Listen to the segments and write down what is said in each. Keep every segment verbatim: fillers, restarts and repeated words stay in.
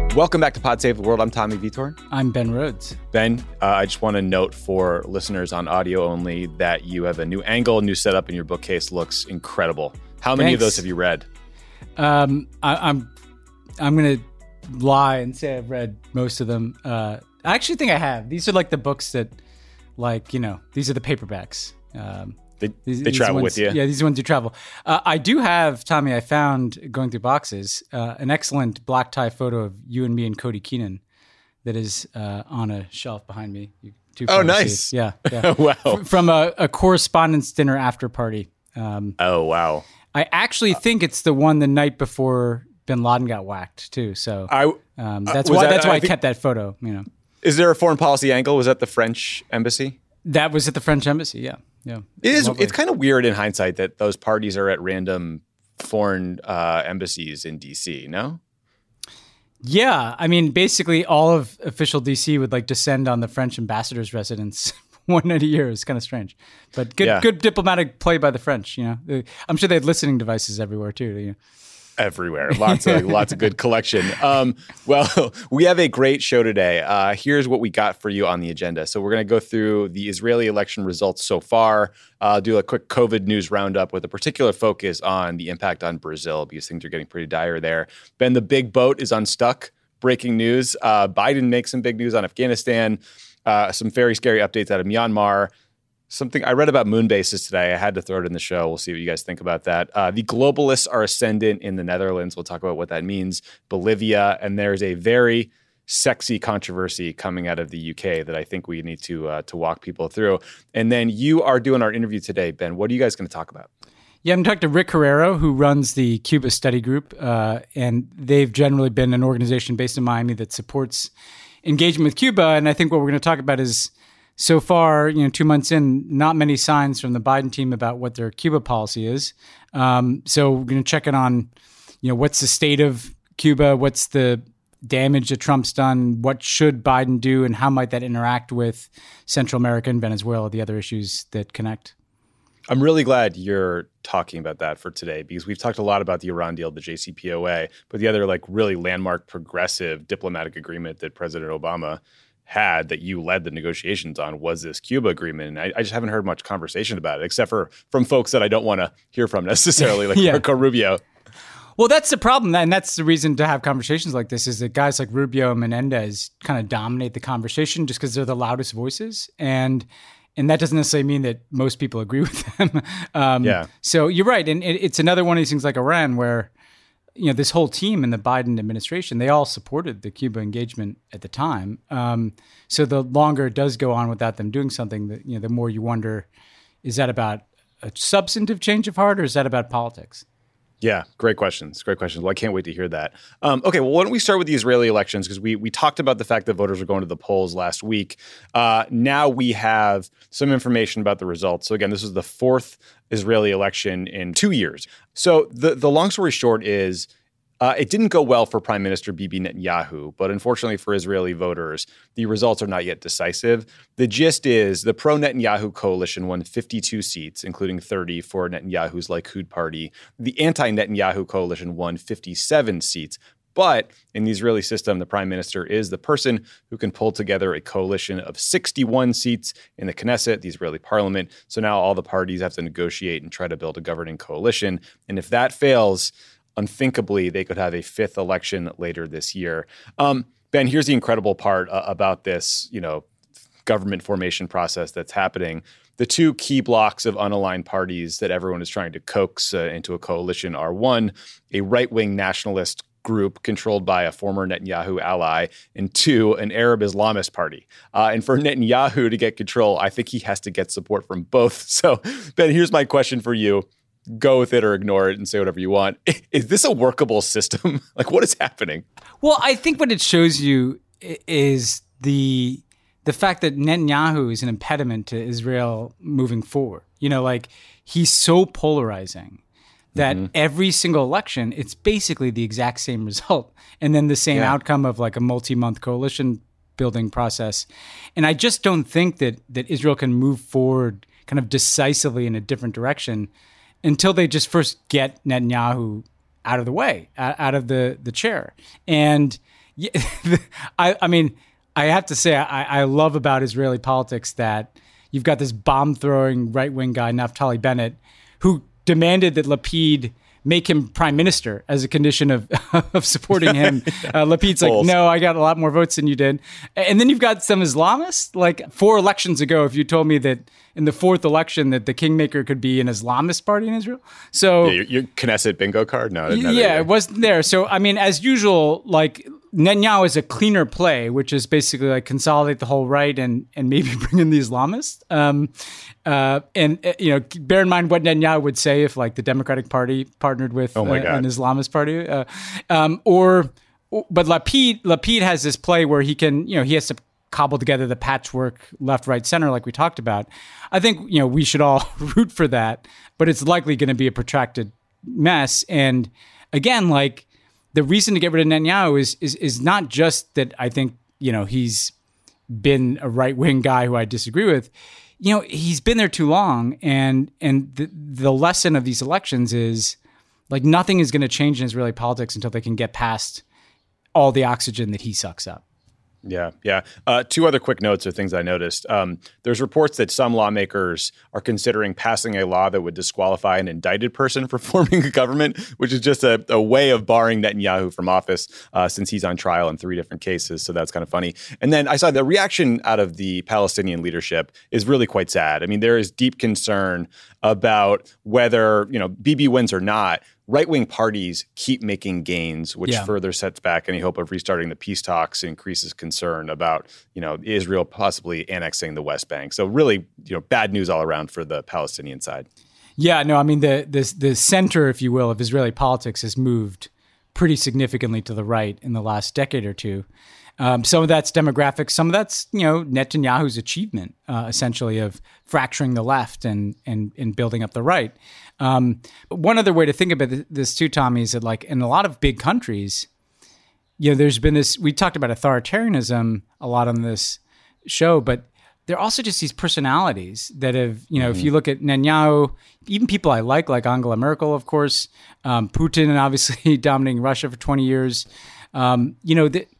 Welcome back to Pod Save the World. I'm Tommy Vitor. I'm Ben Rhodes. Ben, uh, I just want to note for listeners on audio only that you have a new angle, new setup, and your bookcase looks incredible. How many Thanks. of those have you read? Um, I, I'm I'm going to lie and say I've read most of them. Uh, I actually think I have. These are like the books that, like, you know, these are the paperbacks. Um, They, these, they these travel ones, with you? Yeah, these are ones you travel. Uh, I do have, Tommy, I found, going through boxes, uh, an excellent black tie photo of you and me and Cody Keenan that is uh, on a shelf behind me. You two Oh, probably nice. see it. Yeah. yeah. Wow. F- from a, a correspondence dinner after party. Um, Oh, wow. I actually think it's the one the night before Bin Laden got whacked too. So I, um, that's was why that- that's why I I, think- kept that photo. You know, is there a foreign policy angle? Was that the French embassy? that was at the French embassy. Yeah, yeah. It is. Lovely. It's kind of weird in hindsight that those parties are at random foreign uh, embassies in D C, no? Yeah, I mean, basically all of official D C would like descend on the French ambassador's residence one night a year. It's kind of strange, but good, Yeah. good diplomatic play by the French. You know, I'm sure they had listening devices everywhere too. You know? Everywhere. Lots of lots of good collection. Um, well, we have a great show today. Uh, here's what we got for you on the agenda. So we're going to go through the Israeli election results so far, uh, do a quick COVID news roundup with a particular focus on the impact on Brazil because things are getting pretty dire there. Ben, the big boat is unstuck. Breaking news. Uh, Biden makes some big news on Afghanistan. Uh, some very scary updates out of Myanmar. Something I read about moon bases today. I had to throw it in the show. We'll see what you guys think about that. Uh, the globalists are ascendant in the Netherlands. We'll talk about what that means. Bolivia. And there's a very sexy controversy coming out of the U K that I think we need to uh, to walk people through. And then you are doing our interview today, Ben. What are you guys going to talk about? Yeah, I'm talking to Rick Herrero, who runs the Cuba Study Group, uh, and they've generally been an organization based in Miami that supports engagement with Cuba. And I think what we're going to talk about is, so far, you know, two months in, not many signs from the Biden team about what their Cuba policy is. Um, so we're going to check in on, you know, what's the state of Cuba, what's the damage that Trump's done, what should Biden do, and how might that interact with Central America and Venezuela, the other issues that connect. I'm really glad you're talking about that for today because we've talked a lot about the Iran deal, the J C P O A, but the other like really landmark progressive diplomatic agreement that President Obama had that you led the negotiations on was this Cuba agreement. And I, I just haven't heard much conversation about it, except for from folks that I don't want to hear from necessarily, like Yeah. Marco Rubio. Well, that's the problem, and that's the reason to have conversations like this, is that guys like Rubio and Menendez kind of dominate the conversation just because they're the loudest voices. And and that doesn't necessarily mean that most people agree with them. um, Yeah. So you're right. And it, it's another one of these things like Iran where, you know, this whole team in the Biden administration, they all supported the Cuba engagement at the time. Um, so the longer it does go on without them doing something, that, you know, the more you wonder, is that about a substantive change of heart or is that about politics? Yeah, great questions. Great questions. Well, I can't wait to hear that. Um, okay, well, why don't we start with the Israeli elections? Because we we talked about the fact that voters were going to the polls last week. Uh, now we have some information about the results. So again, this is the fourth Israeli election in two years. So the, the long story short is uh, it didn't go well for Prime Minister Bibi Netanyahu, but unfortunately for Israeli voters, the results are not yet decisive. The gist is the pro-Netanyahu coalition won fifty-two seats, including thirty for Netanyahu's Likud party. The anti-Netanyahu coalition won fifty-seven seats. But in the Israeli system, the prime minister is the person who can pull together a coalition of sixty-one seats in the Knesset, the Israeli parliament. So now all the parties have to negotiate and try to build a governing coalition. And if that fails, unthinkably, they could have a fifth election later this year. Um, Ben, here's the incredible part uh, about this, you know, government formation process that's happening. The two key blocks of unaligned parties that everyone is trying to coax uh, into a coalition are, one, a right-wing nationalist group controlled by a former Netanyahu ally, and two, an Arab Islamist party. Uh, and for Netanyahu to get control, I think he has to get support from both. So, Ben, here's my question for you. Go with it or ignore it and say whatever you want. Is this a workable system? Like, what is happening? Well, I think what it shows you is the the fact that Netanyahu is an impediment to Israel moving forward. You know, like, he's so polarizing that mm-hmm. every single election, it's basically the exact same result. And then the same yeah. outcome of like a multi-month coalition building process. And I just don't think that that Israel can move forward kind of decisively in a different direction until they just first get Netanyahu out of the way, out of the, the chair. And Yeah, I, I mean, I have to say, I, I love about Israeli politics that you've got this bomb-throwing right-wing guy, Naftali Bennett, who demanded that Lapid make him prime minister as a condition of of supporting him. Uh, Lapid's like, no, I got a lot more votes than you did. And then you've got some Islamists. Like four elections ago, if you told me that in the fourth election that the kingmaker could be an Islamist party in Israel. So yeah, your, your Knesset bingo card? No, yeah, it wasn't there. So, I mean, as usual, like Netanyahu is a cleaner play, which is basically like consolidate the whole right and and maybe bring in the Islamists. Um, uh, and, uh, you know, bear in mind what Netanyahu would say if like the Democratic Party partnered with oh my uh, God. an Islamist party. Uh, um, or, but Lapid, Lapid has this play where he can, you know, he has to cobble together the patchwork left, right, center, like we talked about. I think, you know, we should all root for that, but it's likely going to be a protracted mess. And again, like, the reason to get rid of Netanyahu is, is is not just that I think, you know, he's been a right-wing guy who I disagree with. You know, he's been there too long. And and the, the lesson of these elections is, like, nothing is going to change in Israeli politics until they can get past all the oxygen that he sucks up. Yeah, yeah. Uh, two other quick notes of things I noticed. Um, there's reports that some lawmakers are considering passing a law that would disqualify an indicted person for forming a government, which is just a, a way of barring Netanyahu from office uh, since he's on trial in three different cases. So that's kind of funny. And then I saw the reaction out of the Palestinian leadership is really quite sad. I mean, there is deep concern about whether, you know, Bibi wins or not. Right-wing parties keep making gains, which yeah. further sets back any hope of restarting the peace talks and increases concern about, you know, Israel possibly annexing the West Bank. So really, you know, bad news all around for the Palestinian side. Yeah, no, I mean, the the, the center, if you will, of Israeli politics has moved pretty significantly to the right in the last decade or two. Um, some of that's demographics. Some of that's, you know, Netanyahu's achievement, uh, essentially, of fracturing the left and and and building up the right. Um, one other way to think about this too, Tommy, is that like in a lot of big countries, you know, there's been this, we talked about authoritarianism a lot on this show, but there are also just these personalities that have, you know, mm-hmm. if you look at Netanyahu, even people I like, like Angela Merkel, of course, um, Putin, and obviously dominating Russia for twenty years, um, you know, the,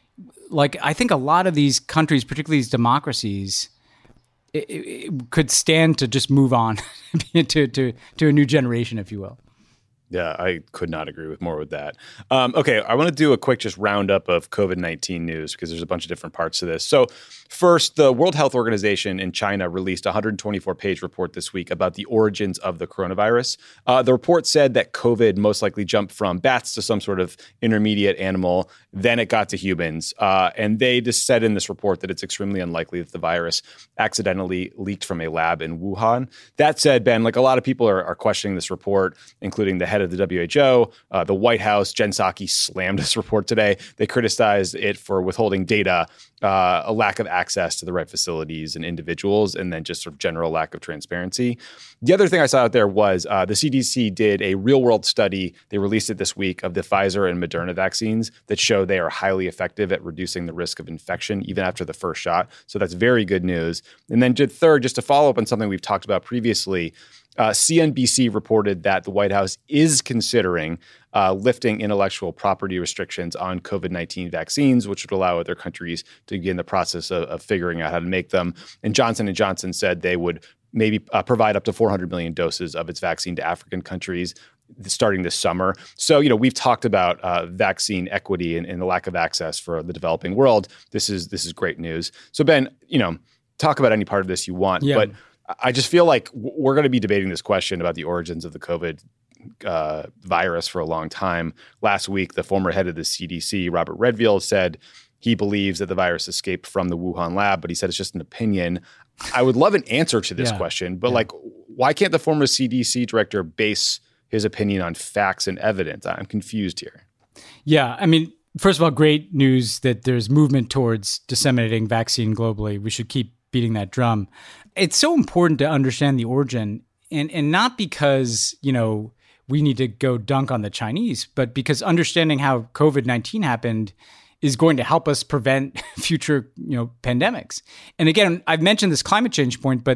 like I think a lot of these countries, particularly these democracies, It, it could stand to just move on to, to to a new generation, if you will. Yeah, I could not agree with more with that. Um, okay, I want to do a quick just roundup of COVID nineteen news because there's a bunch of different parts to this. So first, the World Health Organization in China released a one hundred twenty-four page report this week about the origins of the coronavirus. Uh, the report said that COVID most likely jumped from bats to some sort of intermediate animal. Then it got to humans. Uh, and they just said in this report that it's extremely unlikely that the virus accidentally leaked from a lab in Wuhan. That said, Ben, like a lot of people are, are questioning this report, including the head of the W H O, uh, the White House. Jen Psaki slammed this report today. They criticized it for withholding data, uh, a lack of access to the right facilities and individuals, and then just sort of general lack of transparency. The other thing I saw out there was uh, the C D C did a real-world study. They released it this week of the Pfizer and Moderna vaccines that show they are highly effective at reducing the risk of infection even after the first shot. So that's very good news. And then third, just to follow up on something we've talked about previously, Uh, C N B C reported that the White House is considering uh, lifting intellectual property restrictions on COVID nineteen vaccines, which would allow other countries to begin the process of, of figuring out how to make them. And Johnson and Johnson said they would maybe uh, provide up to four hundred million doses of its vaccine to African countries starting this summer. So, you know, we've talked about uh, vaccine equity and, and the lack of access for the developing world. This is this is great news. So, Ben, you know, talk about any part of this you want, yeah. but I just feel like we're going to be debating this question about the origins of the COVID uh, virus for a long time. Last week, the former head of the C D C, Robert Redfield, said he believes that the virus escaped from the Wuhan lab, but he said it's just an opinion. I would love an answer to this yeah. question, but yeah. like, why can't the former C D C director base his opinion on facts and evidence? I'm confused here. Yeah, I mean, first of all, great news that there's movement towards disseminating vaccine globally. We should keep beating that drum. It's so important to understand the origin, and and not because, you know, we need to go dunk on the Chinese, but because understanding how COVID nineteen happened is going to help us prevent future, you know, pandemics. And again, I've mentioned this climate change point, but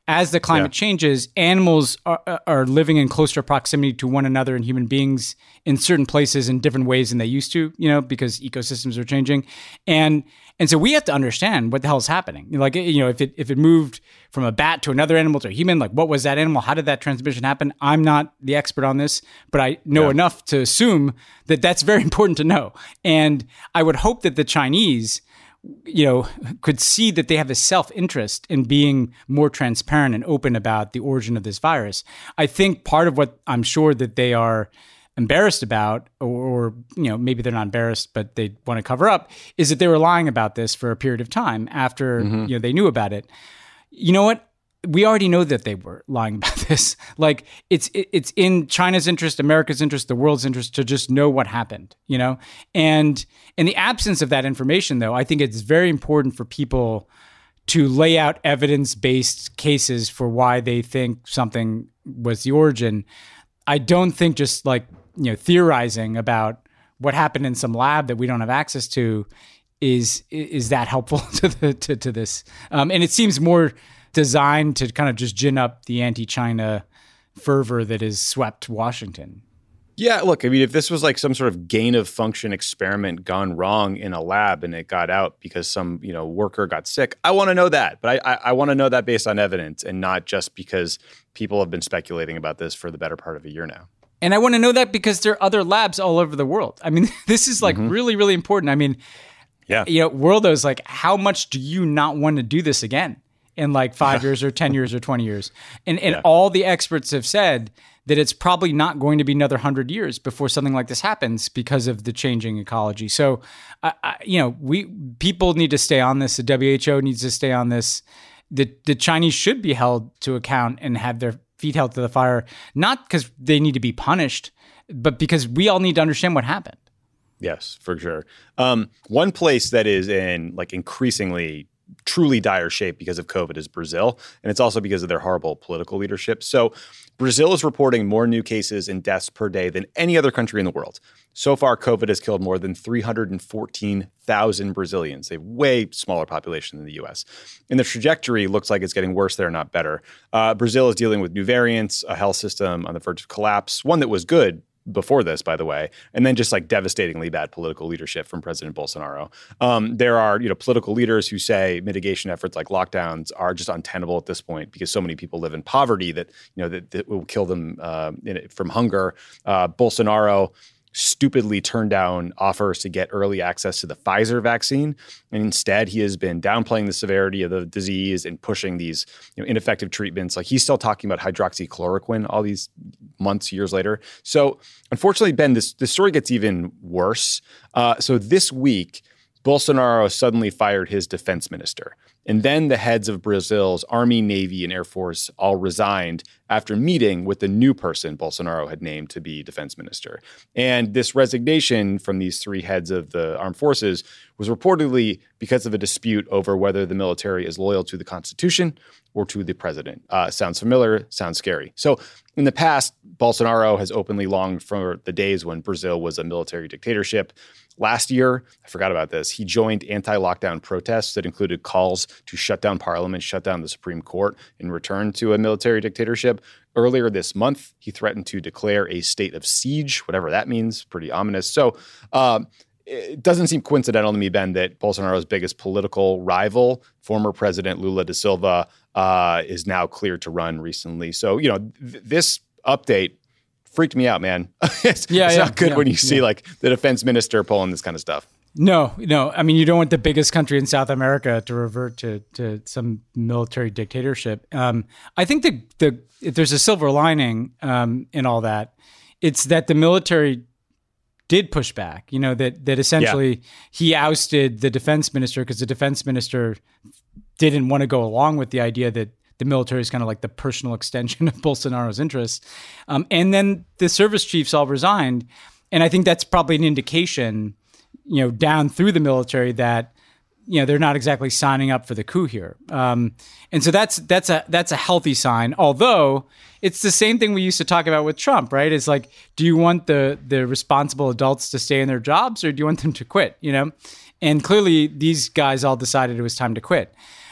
as the climate yeah. changes, animals are, are living in closer proximity to one another and human beings in certain places in different ways than they used to, you know, because ecosystems are changing. And and so we have to understand what the hell is happening. Like, you know, if it if it moved from a bat to another animal to a human, like what was that animal? How did that transmission happen? I'm not the expert on this, but I know yeah. enough to assume that that's very important to know. And I would hope that the Chinese, you know, could see that they have a self-interest in being more transparent and open about the origin of this virus. I think part of what I'm sure that they are embarrassed about, or, or you know, maybe they're not embarrassed, but they want to cover up, is that they were lying about this for a period of time after mm-hmm. you know they knew about it. You know what? We already know that they were lying about this. Like it's it, it's in China's interest, America's interest, the world's interest to just know what happened, you know? And in the absence of that information, though, I think it's very important for people to lay out evidence-based cases for why they think something was the origin. I don't think just like, you know, theorizing about what happened in some lab that we don't have access to is is that helpful to the to, to this. Um, and it seems more designed to kind of just gin up the anti-China fervor that has swept Washington. Yeah, look, I mean, if this was like some sort of gain of function experiment gone wrong in a lab and it got out because some, you know, worker got sick, I want to know that. But I, I, I want to know that based on evidence and not just because people have been speculating about this for the better part of a year now. And I want to know that because there are other labs all over the world. I mean, this is like mm-hmm. really, really important. I mean, yeah, you know, Worldo's like, how much do you not want to do this again in like five years or ten years or twenty years? And and yeah. all the experts have said that it's probably not going to be another hundred years before something like this happens because of the changing ecology. So, uh, I, you know, we people need to stay on this. The W H O needs to stay on this. The the Chinese should be held to account and have their feet held to the fire, not because they need to be punished, but because we all need to understand what happened. Yes, for sure. Um, one place that is in like increasingly truly dire shape because of COVID is Brazil. And it's also because of their horrible political leadership. So Brazil is reporting more new cases and deaths per day than any other country in the world. So far, COVID has killed more than three hundred fourteen thousand Brazilians, a way smaller population than the U S. And the trajectory looks like it's getting worse there, not better. Uh, Brazil is dealing with new variants, a health system on the verge of collapse, one that was good before this, by the way, and then just like devastatingly bad political leadership from President Bolsonaro. Um, there are, you know, political leaders who say mitigation efforts like lockdowns are just untenable at this point because so many people live in poverty that, you know, that, that will kill them uh, in, from hunger. Uh, Bolsonaro stupidly turned down offers to get early access to the Pfizer vaccine. And instead, he has been downplaying the severity of the disease and pushing these, you know, ineffective treatments. Like he's still talking about hydroxychloroquine all these months, years later. So unfortunately, Ben, this, this story gets even worse. Uh, so this week, Bolsonaro suddenly fired his defense minister. And then the heads of Brazil's Army, Navy, and Air Force all resigned after meeting with the new person Bolsonaro had named to be defense minister. And this resignation from these three heads of the armed forces was reportedly because of a dispute over whether the military is loyal to the Constitution or to the president. Uh, sounds familiar, sounds scary. So in the past, Bolsonaro has openly longed for the days when Brazil was a military dictatorship. Last year, I forgot about this, he joined anti-lockdown protests that included calls to shut down parliament, shut down the Supreme Court, and return to a military dictatorship. Earlier this month, he threatened to declare a state of siege, whatever that means, pretty ominous. So uh, it doesn't seem coincidental to me, Ben, that Bolsonaro's biggest political rival, former President Lula da Silva, uh, is now cleared to run recently. So, you know, th- this update freaked me out, man. it's yeah, it's yeah, not good yeah, when you see yeah. like the defense minister pulling this kind of stuff. No, no. I mean, you don't want the biggest country in South America to revert to to some military dictatorship. Um, I think the the if there's a silver lining um, in all that, it's that the military did push back. You know, that that essentially yeah. he ousted the defense minister because the defense minister didn't want to go along with the idea that the military is kind of like the personal extension of Bolsonaro's interests. Um, and then the service chiefs all resigned. And I think that's probably an indication, you know, down through the military that, you know, they're not exactly signing up for the coup here. Um, and so that's that's a that's a healthy sign. Although it's the same thing we used to talk about with Trump, right? It's like, do you want the the responsible adults to stay in their jobs or do you want them to quit, you know? And clearly these guys all decided it was time to quit.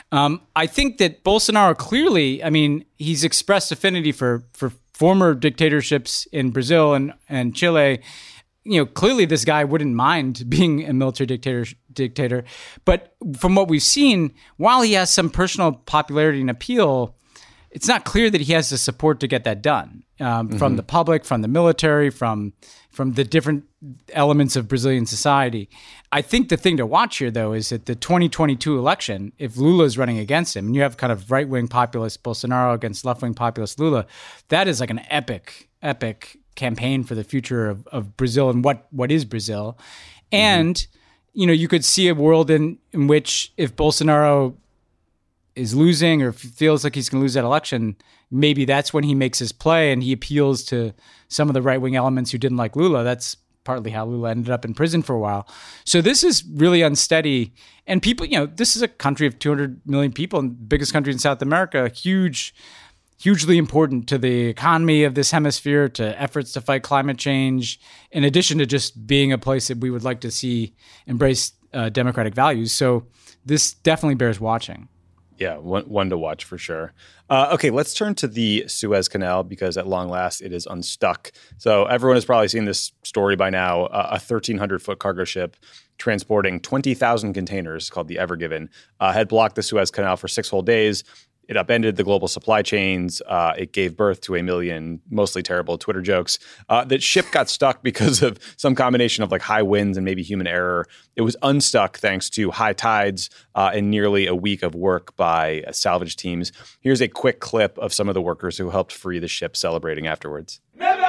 Um, I think that Bolsonaro clearly, I mean, he's expressed affinity for for former dictatorships in Brazil and, and Chile. You know, clearly this guy wouldn't mind being a military dictator, dictator. But from what we've seen, while he has some personal popularity and appeal, it's not clear that he has the support to get that done um, mm-hmm. from the public, from the military, from from the different elements of Brazilian society. I think the thing to watch here, though, is that the twenty twenty-two election, if Lula is running against him, and you have kind of right-wing populist Bolsonaro against left-wing populist Lula, that is like an epic, epic campaign for the future of, of Brazil and what, what is Brazil. And, mm-hmm. you know, you could see a world in, in which if Bolsonaro is losing or feels like he's going to lose that election, maybe that's when he makes his play and he appeals to some of the right-wing elements who didn't like Lula. That's partly how Lula ended up in prison for a while. So this is really unsteady. And people, you know, this is a country of two hundred million people, and biggest country in South America, huge, hugely important to the economy of this hemisphere, to efforts to fight climate change, in addition to just being a place that we would like to see embrace uh, democratic values. So this definitely bears watching. Yeah, one, one to watch for sure. Uh, okay, let's turn to the Suez Canal because at long last it is unstuck. So everyone has probably seen this story by now. Uh, a thirteen hundred foot cargo ship transporting twenty thousand containers called the Ever Given uh, had blocked the Suez Canal for six whole days. It upended the global supply chains. Uh, it gave birth to a million mostly terrible Twitter jokes. Uh, that ship got stuck because of some combination of like high winds and maybe human error. It was unstuck thanks to high tides uh, and nearly a week of work by uh, salvage teams. Here's a quick clip of some of the workers who helped free the ship celebrating afterwards.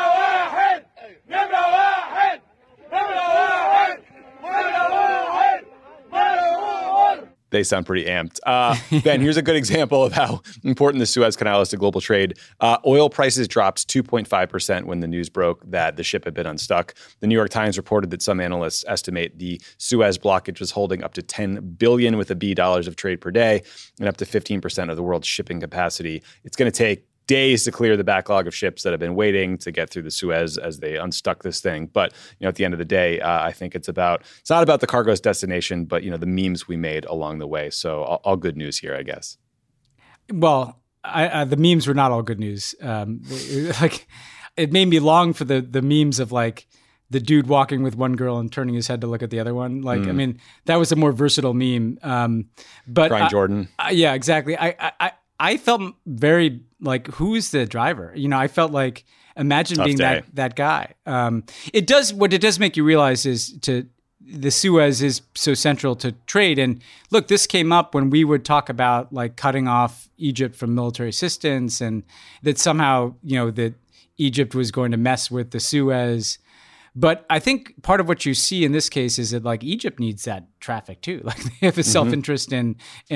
They sound pretty amped. Uh, Ben, here's a good example of how important the Suez Canal is to global trade. Uh, oil prices dropped two point five percent when the news broke that the ship had been unstuck. The New York Times reported that some analysts estimate the Suez blockage was holding up to ten billion with a B dollars of trade per day and up to fifteen percent of the world's shipping capacity. It's going to take days to clear the backlog of ships that have been waiting to get through the Suez as they unstuck this thing. But, you know, at the end of the day, uh, I think it's about, it's not about the cargo's destination, but, you know, the memes we made along the way. So all, all good news here, I guess. Well, I, uh, the memes were not all good news. Um, it, like, it made me long for the the memes of like the dude walking with one girl and turning his head to look at the other one. Like, mm. I mean, that was a more versatile meme. Um, but Brian Jordan. I, I, yeah, exactly. I, I, I felt very like, who's the driver? You know, I felt like, imagine Tough being day. that that guy. Um, it does, what it does make you realize is to, the Suez is so central to trade. And look, this came up when we would talk about like cutting off Egypt from military assistance, and that somehow, you know, that Egypt was going to mess with the Suez. But I think part of what you see in this case is that like Egypt needs that traffic too. Like they have a self-interest in,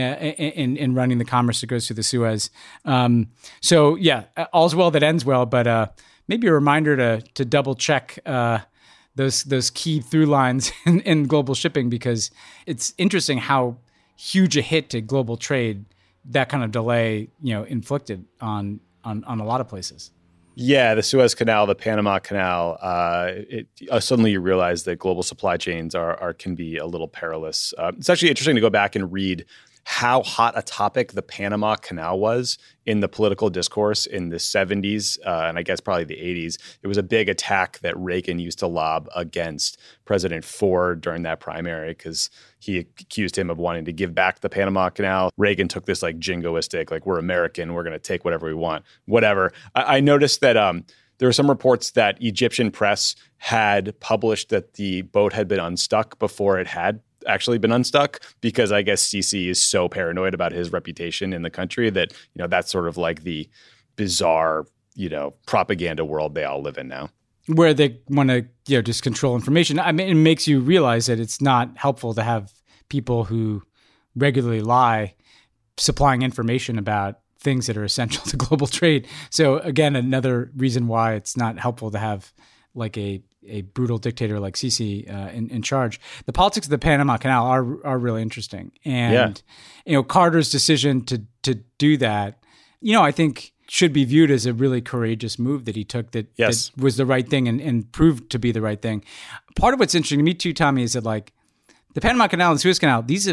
in in running the commerce that goes through the Suez. Um, so yeah, all's well that ends well. But uh, maybe a reminder to to double check uh, those those key through lines in, in global shipping, because it's interesting how huge a hit to global trade that kind of delay, you know, inflicted on on on a lot of places. Yeah, the Suez Canal, the Panama Canal, uh, it, uh, suddenly you realize that global supply chains are, are can be a little perilous. Uh, it's actually interesting to go back and read how hot a topic the Panama Canal was in the political discourse in the seventies uh, and I guess probably the eighties. It was a big attack that Reagan used to lob against President Ford during that primary because he accused him of wanting to give back the Panama Canal. Reagan took this like jingoistic, like, we're American, we're going to take whatever we want, whatever. I, I noticed that um, there were some reports that Egyptian press had published that the boat had been unstuck before it had actually been unstuck, because I guess Sisi is so paranoid about his reputation in the country that, you know, that's sort of like the bizarre, you know, propaganda world they all live in now, where they want to, you know, just control information. I mean, it makes you realize that it's not helpful to have people who regularly lie supplying information about things that are essential to global trade. So again, another reason why it's not helpful to have like a a brutal dictator like Sisi uh, in, in charge. The politics of the Panama Canal are are really interesting. And, yeah. you know, Carter's decision to to do that, you know, I think should be viewed as a really courageous move that he took that, yes. that was the right thing and, and proved to be the right thing. Part of what's interesting to me too, Tommy, is that like the Panama Canal and Suez Canal, these have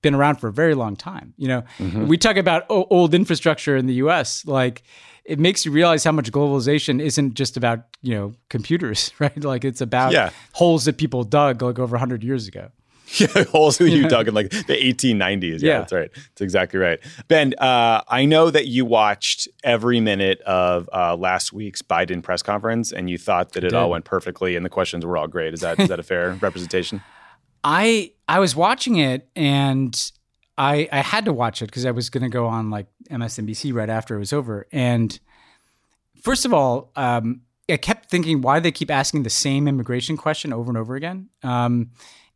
been around for a very long time. You know, Mm-hmm. we talk about o- old infrastructure in the U S, like it makes you realize how much globalization isn't just about, you know, computers, right? Like it's about Yeah. holes that people dug like over one hundred years ago. Yeah, holes that you dug in like the eighteen nineties. Yeah, Yeah. that's right. That's exactly right. Ben, uh, I know that you watched every minute of uh, last week's Biden press conference, and you thought that it did. all went perfectly, and the questions were all great. Is that is that a fair representation? I I was watching it and I I had to watch it because I was going to go on like M S N B C right after it was over. And first of all, um, I kept thinking why they keep asking the same immigration question over and over again. Um,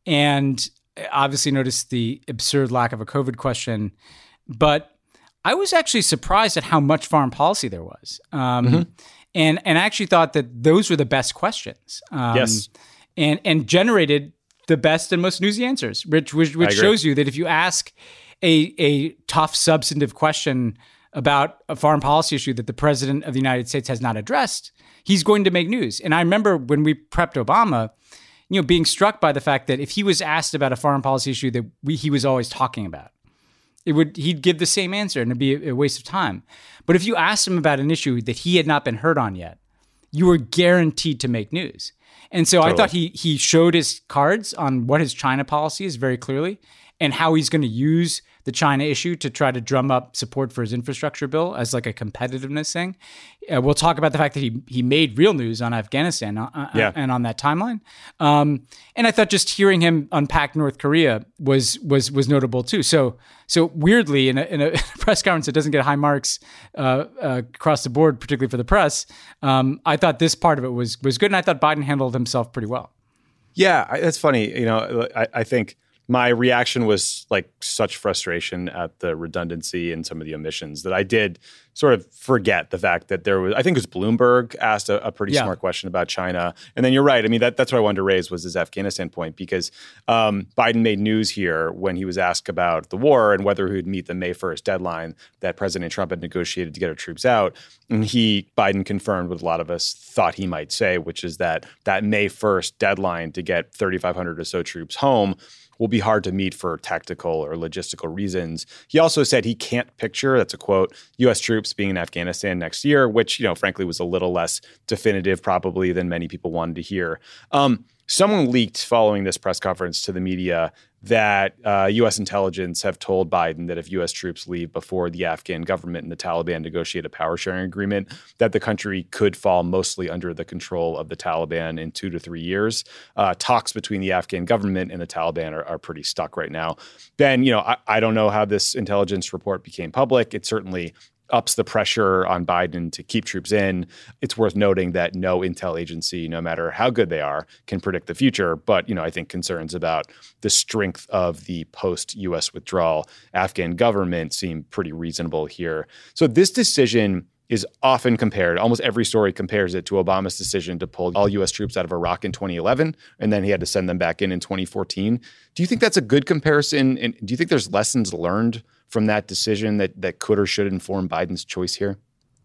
and obviously noticed the absurd lack of a COVID question, but I was actually surprised at how much foreign policy there was. Um, Mm-hmm. And and I actually thought that those were the best questions. Um, Yes. And and generated the best and most newsy answers, which which, which agree. shows you that if you ask a a tough substantive question about a foreign policy issue that the president of the United States has not addressed, he's going to make news. And I remember when we prepped Obama, you know, being struck by the fact that if he was asked about a foreign policy issue that we, he was always talking about, it would he'd give the same answer and it'd be a, a waste of time. But if you asked him about an issue that he had not been heard on yet, you were guaranteed to make news. And so Totally. I thought he he showed his cards on what his China policy is very clearly and how he's going to use the China issue to try to drum up support for his infrastructure bill as like a competitiveness thing. Uh, we'll talk about the fact that he he made real news on Afghanistan uh, Yeah. and on that timeline. Um, and I thought just hearing him unpack North Korea was was was notable too. So so weirdly, in a, in a press conference that doesn't get high marks uh, uh, across the board, particularly for the press, um, I thought this part of it was was good, and I thought Biden handled himself pretty well. Yeah, I, that's funny. You know, I, I think my reaction was like such frustration at the redundancy and some of the omissions that I did sort of forget the fact that there was, I think it was Bloomberg asked a, a pretty Yeah. smart question about China. And then you're right. I mean, that, that's what I wanted to raise was this Afghanistan point because um, Biden made news here when he was asked about the war and whether he would meet the May first deadline that President Trump had negotiated to get our troops out. And he, Biden confirmed what a lot of us thought he might say, which is that that May first deadline to get thirty-five hundred or so troops home will be hard to meet for tactical or logistical reasons. He also said he can't picture, that's a quote, U S troops being in Afghanistan next year, which, you know, frankly was a little less definitive probably than many people wanted to hear. Um, someone leaked following this press conference to the media that uh, U S intelligence have told Biden that if U S troops leave before the Afghan government and the Taliban negotiate a power sharing agreement, that the country could fall mostly under the control of the Taliban in two to three years. Uh, talks between the Afghan government and the Taliban are, are pretty stuck right now. Ben, you know, I, I don't know how this intelligence report became public. It certainly ups the pressure on Biden to keep troops in. It's worth noting that no intel agency, no matter how good they are, can predict the future. But, you know, I think concerns about the strength of the post-U S withdrawal Afghan government seem pretty reasonable here. So this decision is often compared, almost every story compares it to Obama's decision to pull all U S troops out of Iraq in twenty eleven, and then he had to send them back in in twenty fourteen. Do you think that's a good comparison? And do you think there's lessons learned from that decision that that could or should inform Biden's choice here?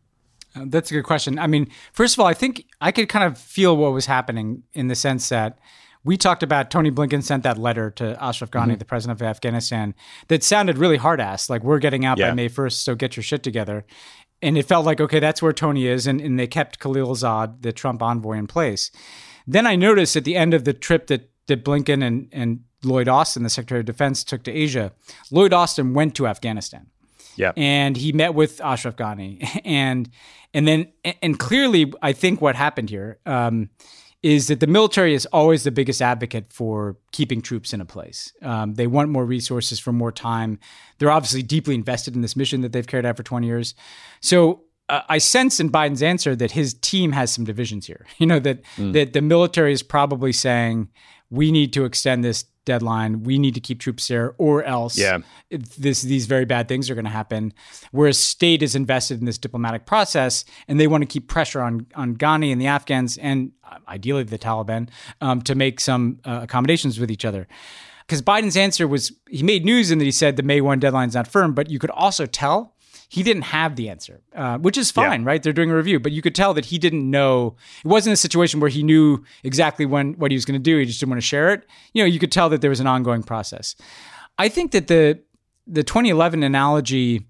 Uh, that's a good question. I mean, first of all, I think I could kind of feel what was happening in the sense that we talked about Tony Blinken sent that letter to Ashraf Ghani, mm-hmm. the president of Afghanistan, that sounded really hard-assed, like we're getting out yeah. by May first, so get your shit together. And it felt like, okay, that's where Tony is. And, and they kept Khalilzad, the Trump envoy, in place. Then I noticed at the end of the trip that, that Blinken and, and Lloyd Austin, the Secretary of Defense, took to Asia, Lloyd Austin went to Afghanistan. Yeah. And he met with Ashraf Ghani. And and then and clearly, I think what happened here um, is that the military is always the biggest advocate for keeping troops in a place. Um, they want more resources for more time. They're obviously deeply invested in this mission that they've carried out for twenty years. So uh, I sense in Biden's answer that his team has some divisions here. You know, that mm. that the military is probably saying, we need to extend this deadline. We need to keep troops there, or else yeah. this these very bad things are going to happen. Whereas state is invested in this diplomatic process, and they want to keep pressure on on Ghani and the Afghans, and uh, ideally the Taliban, um, to make some uh, accommodations with each other. Because Biden's answer was, he made news in that he said the May first deadline is not firm, but you could also tell he didn't have the answer, uh, which is fine, yeah. right? They're doing a review, but you could tell that he didn't know. It wasn't a situation where he knew exactly when what he was going to do. He just didn't want to share it. You know, you could tell that there was an ongoing process. I think that the the twenty eleven analogy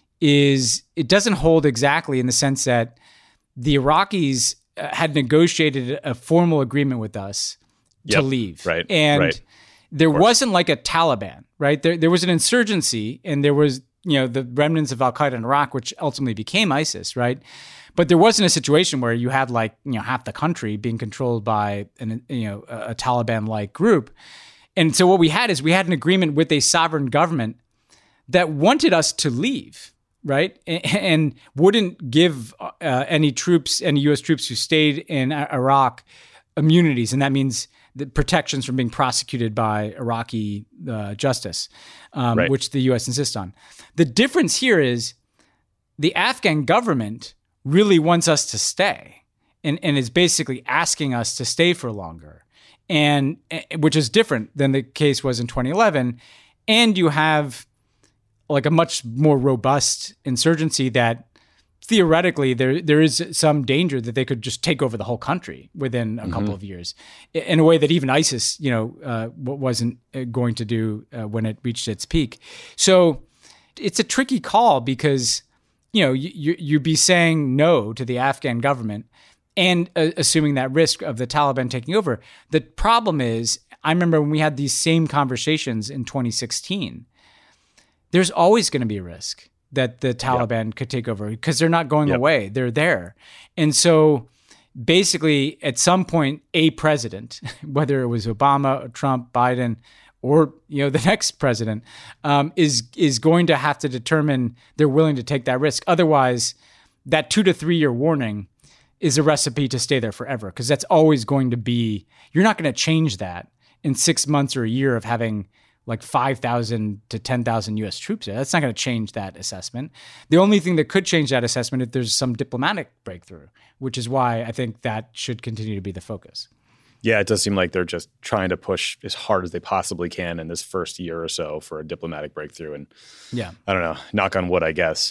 is, it doesn't hold exactly in the sense that the Iraqis had negotiated a formal agreement with us to Yep, leave. right, And right. there wasn't like a Taliban, right? There, there was an insurgency, and there was, you know, the remnants of Al-Qaeda in Iraq, which ultimately became ISIS, right? But there wasn't a situation where you had like, you know, half the country being controlled by an, you know, a, a Taliban-like group. And so what we had is we had an agreement with a sovereign government that wanted us to leave, right? And, and wouldn't give uh, any troops, any U S troops who stayed in Iraq immunities. And that means the protections from being prosecuted by Iraqi uh, justice, um, Right. which the U S insists on. The difference here is the Afghan government really wants us to stay, and, and is basically asking us to stay for longer, and which is different than the case was in twenty eleven. And you have like a much more robust insurgency that theoretically there there is some danger that they could just take over the whole country within a mm-hmm. couple of years, in a way that even ISIS, you know, uh, wasn't going to do uh, when it reached its peak. So it's a tricky call because, you know, you, you'd be saying no to the Afghan government and uh, assuming that risk of the Taliban taking over. The problem is, I remember when we had these same conversations in twenty sixteen, there's always going to be a risk that the Taliban yep. could take over because they're not going yep. away. They're there. And so basically at some point, a president, whether it was Obama, Trump, Biden, or, you know, the next president, um, is is going to have to determine they're willing to take that risk. Otherwise, that two to three year warning is a recipe to stay there forever, because that's always going to be, you're not going to change that in six months or a year of having like five thousand to ten thousand U S troops there. That's not going to change that assessment. The only thing that could change that assessment if there's some diplomatic breakthrough, which is why I think that should continue to be the focus. Yeah, it does seem like they're just trying to push as hard as they possibly can in this first year or so for a diplomatic breakthrough. And yeah, I don't know, knock on wood, I guess.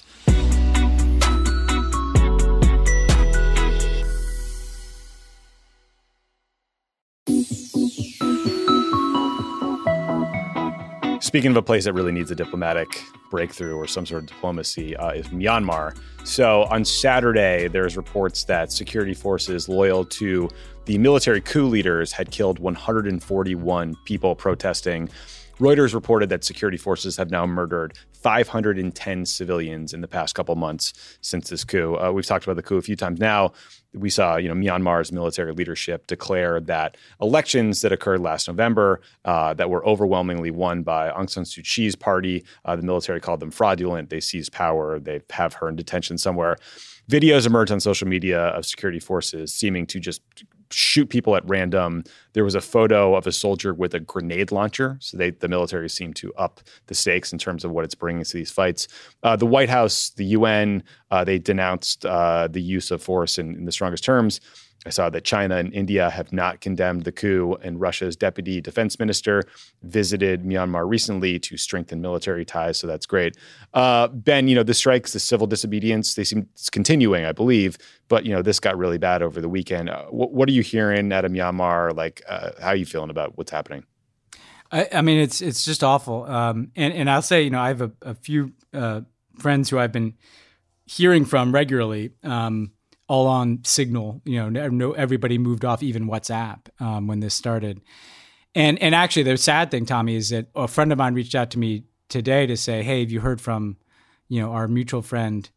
Speaking of a place that really needs a diplomatic breakthrough or some sort of diplomacy, uh, is Myanmar. So on Saturday, there's reports that security forces loyal to the military coup leaders had killed one hundred forty-one people protesting. Reuters reported that security forces have now murdered five hundred ten civilians in the past couple months since this coup. Uh, we've talked about the coup a few times now. We saw, you know, Myanmar's military leadership declare that elections that occurred last November uh, that were overwhelmingly won by Aung San Suu Kyi's party, uh, the military called them fraudulent. They seized power. They have her in detention somewhere. Videos emerged on social media of security forces seeming to just shoot people at random. There was a photo of a soldier with a grenade launcher. So they, the military seemed to up the stakes in terms of what it's bringing to these fights. Uh, the White House, the U N, uh, they denounced uh, the use of force in, in the strongest terms. I saw that China and India have not condemned the coup, and Russia's deputy defense minister visited Myanmar recently to strengthen military ties. So that's great. Uh, Ben, you know, the strikes, the civil disobedience, they seem it's continuing, I believe. But, you know, this got really bad over the weekend. Uh, what, what are you hearing out of Myanmar? Like, uh, how are you feeling about what's happening? I, I mean, it's it's just awful. Um, and, and I'll say, you know, I have a, a few uh, friends who I've been hearing from regularly, um, all on Signal. You know, no, everybody moved off even WhatsApp um, when this started. And and actually, the sad thing, Tommy, is that a friend of mine reached out to me today to say, "Hey, have you heard from, you know, our mutual friend?"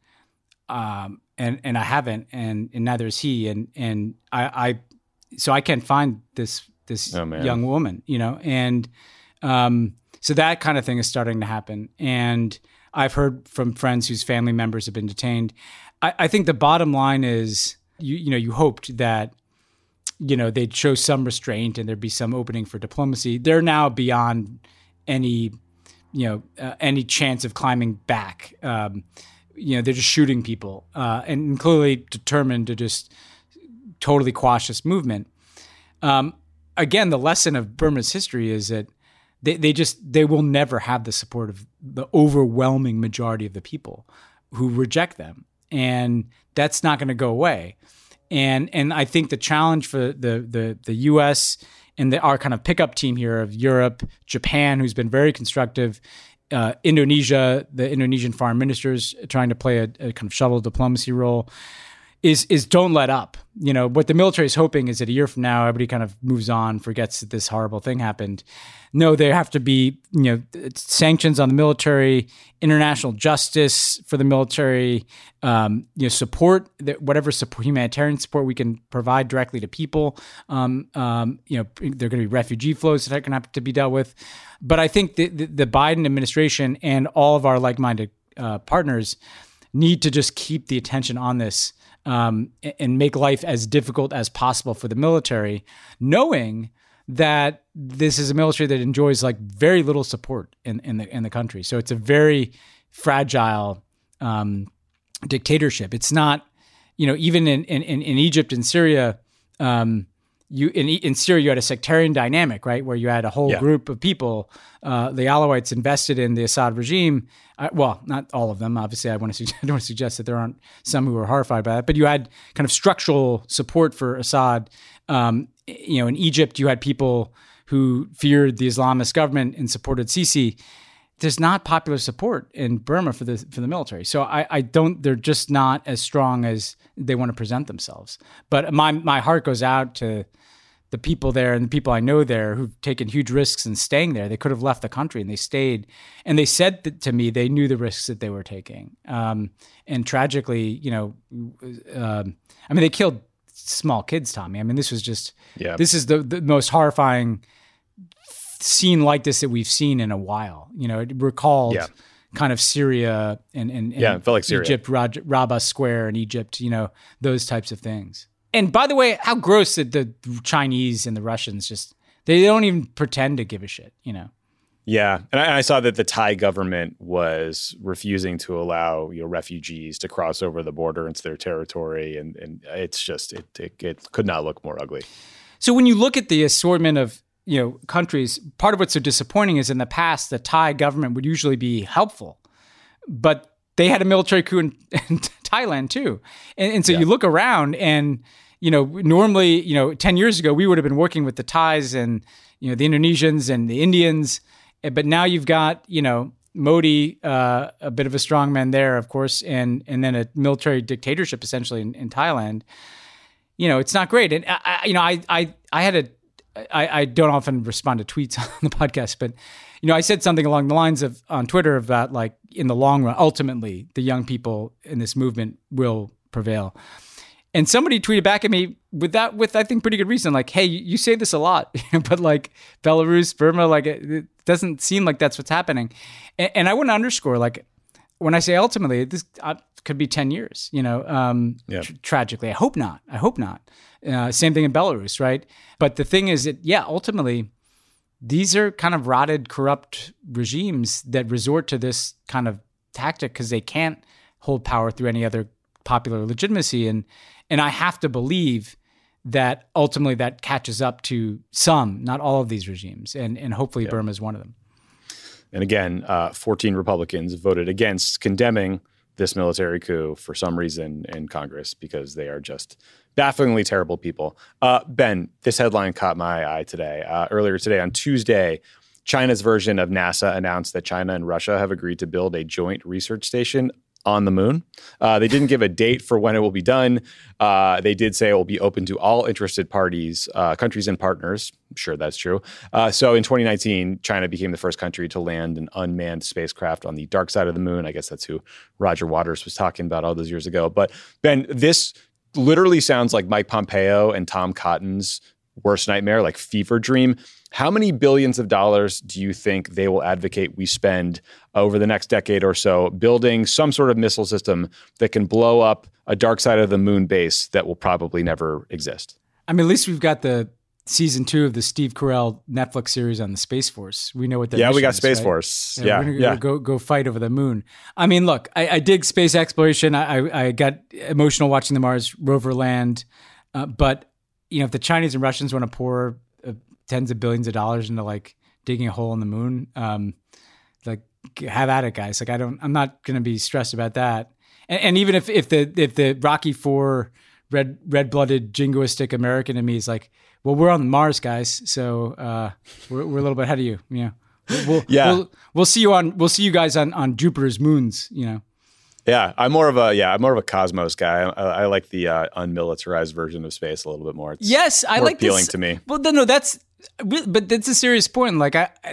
Um, and and I haven't, and and neither is he. And and I, I so I can't find this this oh, young woman, you know, and um, so that kind of thing is starting to happen. And I've heard from friends whose family members have been detained. I, I think the bottom line is, you you know, you hoped that, you know, they'd show some restraint and there'd be some opening for diplomacy. They're now beyond any, you know, uh, any chance of climbing back. Um, you know, they're just shooting people uh, and clearly determined to just totally quash this movement. Um, again, the lesson of Burma's history is that they, they just, they will never have the support of the overwhelming majority of the people who reject them. And that's not going to go away. And and I think the challenge for the, the, the U S and the, our kind of pickup team here of Europe, Japan, who's been very constructive, uh, Indonesia, the Indonesian foreign ministers trying to play a, a kind of shuttle diplomacy role, is is don't let up. You know, what the military is hoping is that a year from now, everybody kind of moves on, forgets that this horrible thing happened. No, there have to be, you know, sanctions on the military, international justice for the military, um, you know, support, that whatever support, humanitarian support we can provide directly to people. Um, um, you know, there are going to be refugee flows that are going to have to be dealt with. But I think the, the, the Biden administration and all of our like-minded uh, partners need to just keep the attention on this um, and make life as difficult as possible for the military, knowing that this is a military that enjoys like very little support in, in the in the country. So it's a very fragile um, dictatorship. It's not, you know, even in in, in Egypt and Syria, um, you in in Syria you had a sectarian dynamic, right, where you had a whole yeah. group of people, uh, the Alawites invested in the Assad regime. Uh, well, not all of them, obviously. I want to suggest, I don't want to suggest that there aren't some who were horrified by that, but you had kind of structural support for Assad. Um, you know, in Egypt, you had people who feared the Islamist government and supported Sisi. There's not popular support in Burma for the for the military. So I, I don't. They're just not as strong as they want to present themselves. But my my heart goes out to the people there and the people I know there who've taken huge risks in staying there. They could have left the country and they stayed. And they said that to me they knew the risks that they were taking. Um, and tragically, you know, um, I mean, they killed small kids, Tommy. I mean, this was just, yeah. this is the, the most horrifying scene like this that we've seen in a while. You know, it recalled yeah. kind of Syria and, and, and yeah, it felt like Syria. Egypt, Raj, Rabah Square in Egypt, you know, those types of things. And by the way, how gross that the Chinese and the Russians just, they don't even pretend to give a shit, you know? Yeah. And I, I saw that the Thai government was refusing to allow, you know, refugees to cross over the border into their territory. And, and it's just, it, it, it could not look more ugly. So when you look at the assortment of, you know, countries, part of what's so disappointing is in the past, the Thai government would usually be helpful, but they had a military coup in, in Thailand too. And, and so yeah. you look around and, you know, normally, you know, ten years ago, we would have been working with the Thais and, you know, the Indonesians and the Indians. But now you've got, you know, Modi, uh, a bit of a strongman there, of course, and and then a military dictatorship essentially in, in Thailand. You know, it's not great. And, I, you know, I, I, I had a, I, I don't often respond to tweets on the podcast, but, you know, I said something along the lines of on Twitter about like in the long run, ultimately, the young people in this movement will prevail. And somebody tweeted back at me with that, with I think pretty good reason, like, "Hey, you, you say this a lot, but like Belarus, Burma, like it, it doesn't seem like that's what's happening." And, and I want to underscore, like, when I say ultimately, this uh, could be ten years. You know, um, yeah. tr- tragically, I hope not. I hope not. Uh, same thing in Belarus, right? But the thing is that, yeah, ultimately, these are kind of rotted, corrupt regimes that resort to this kind of tactic because they can't hold power through any other popular legitimacy. And and I have to believe that ultimately that catches up to some, not all of these regimes. And and hopefully yeah. Burma is one of them. And again, uh, fourteen Republicans voted against condemning this military coup for some reason in Congress because they are just bafflingly terrible people. Uh, Ben, this headline caught my eye today. Uh, earlier today on Tuesday, China's version of NASA announced that China and Russia have agreed to build a joint research station on the moon. Uh, they didn't give a date for when it will be done. Uh, they did say it will be open to all interested parties, uh, countries and partners. I'm sure that's true. Uh, so in twenty nineteen, China became the first country to land an unmanned spacecraft on the dark side of the moon. I guess that's who Roger Waters was talking about all those years ago. But Ben, this literally sounds like Mike Pompeo and Tom Cotton's worst nightmare, like fever dream. How many billions of dollars do you think they will advocate we spend over the next decade or so building some sort of missile system that can blow up a dark side of the moon base that will probably never exist? I mean, at least we've got the season two of the Steve Carell Netflix series on the Space Force. We know what that Yeah, we got is, Space right? Force. Yeah, Yeah, we're gonna yeah. go go fight over the moon. I mean, look, I, I dig space exploration. I, I, I got emotional watching the Mars rover land, uh, but you know, if the Chinese and Russians want to pour uh, tens of billions of dollars into like digging a hole in the moon, um, like have at it, guys. Like I don't, I'm not going to be stressed about that. And, and even if if the if the Rocky Four red red-blooded jingoistic American in me is like, well, we're on Mars, guys, so uh, we're we're a little bit ahead of you. You know, we'll, yeah, we'll, we'll see you on we'll see you guys on on Jupiter's moons. You know. Yeah, I'm more of a yeah, I'm more of a cosmos guy. I, I like the uh, unmilitarized version of space a little bit more. It's yes, I more like appealing this. to me. Well, no, that's but that's a serious point. Like, I, I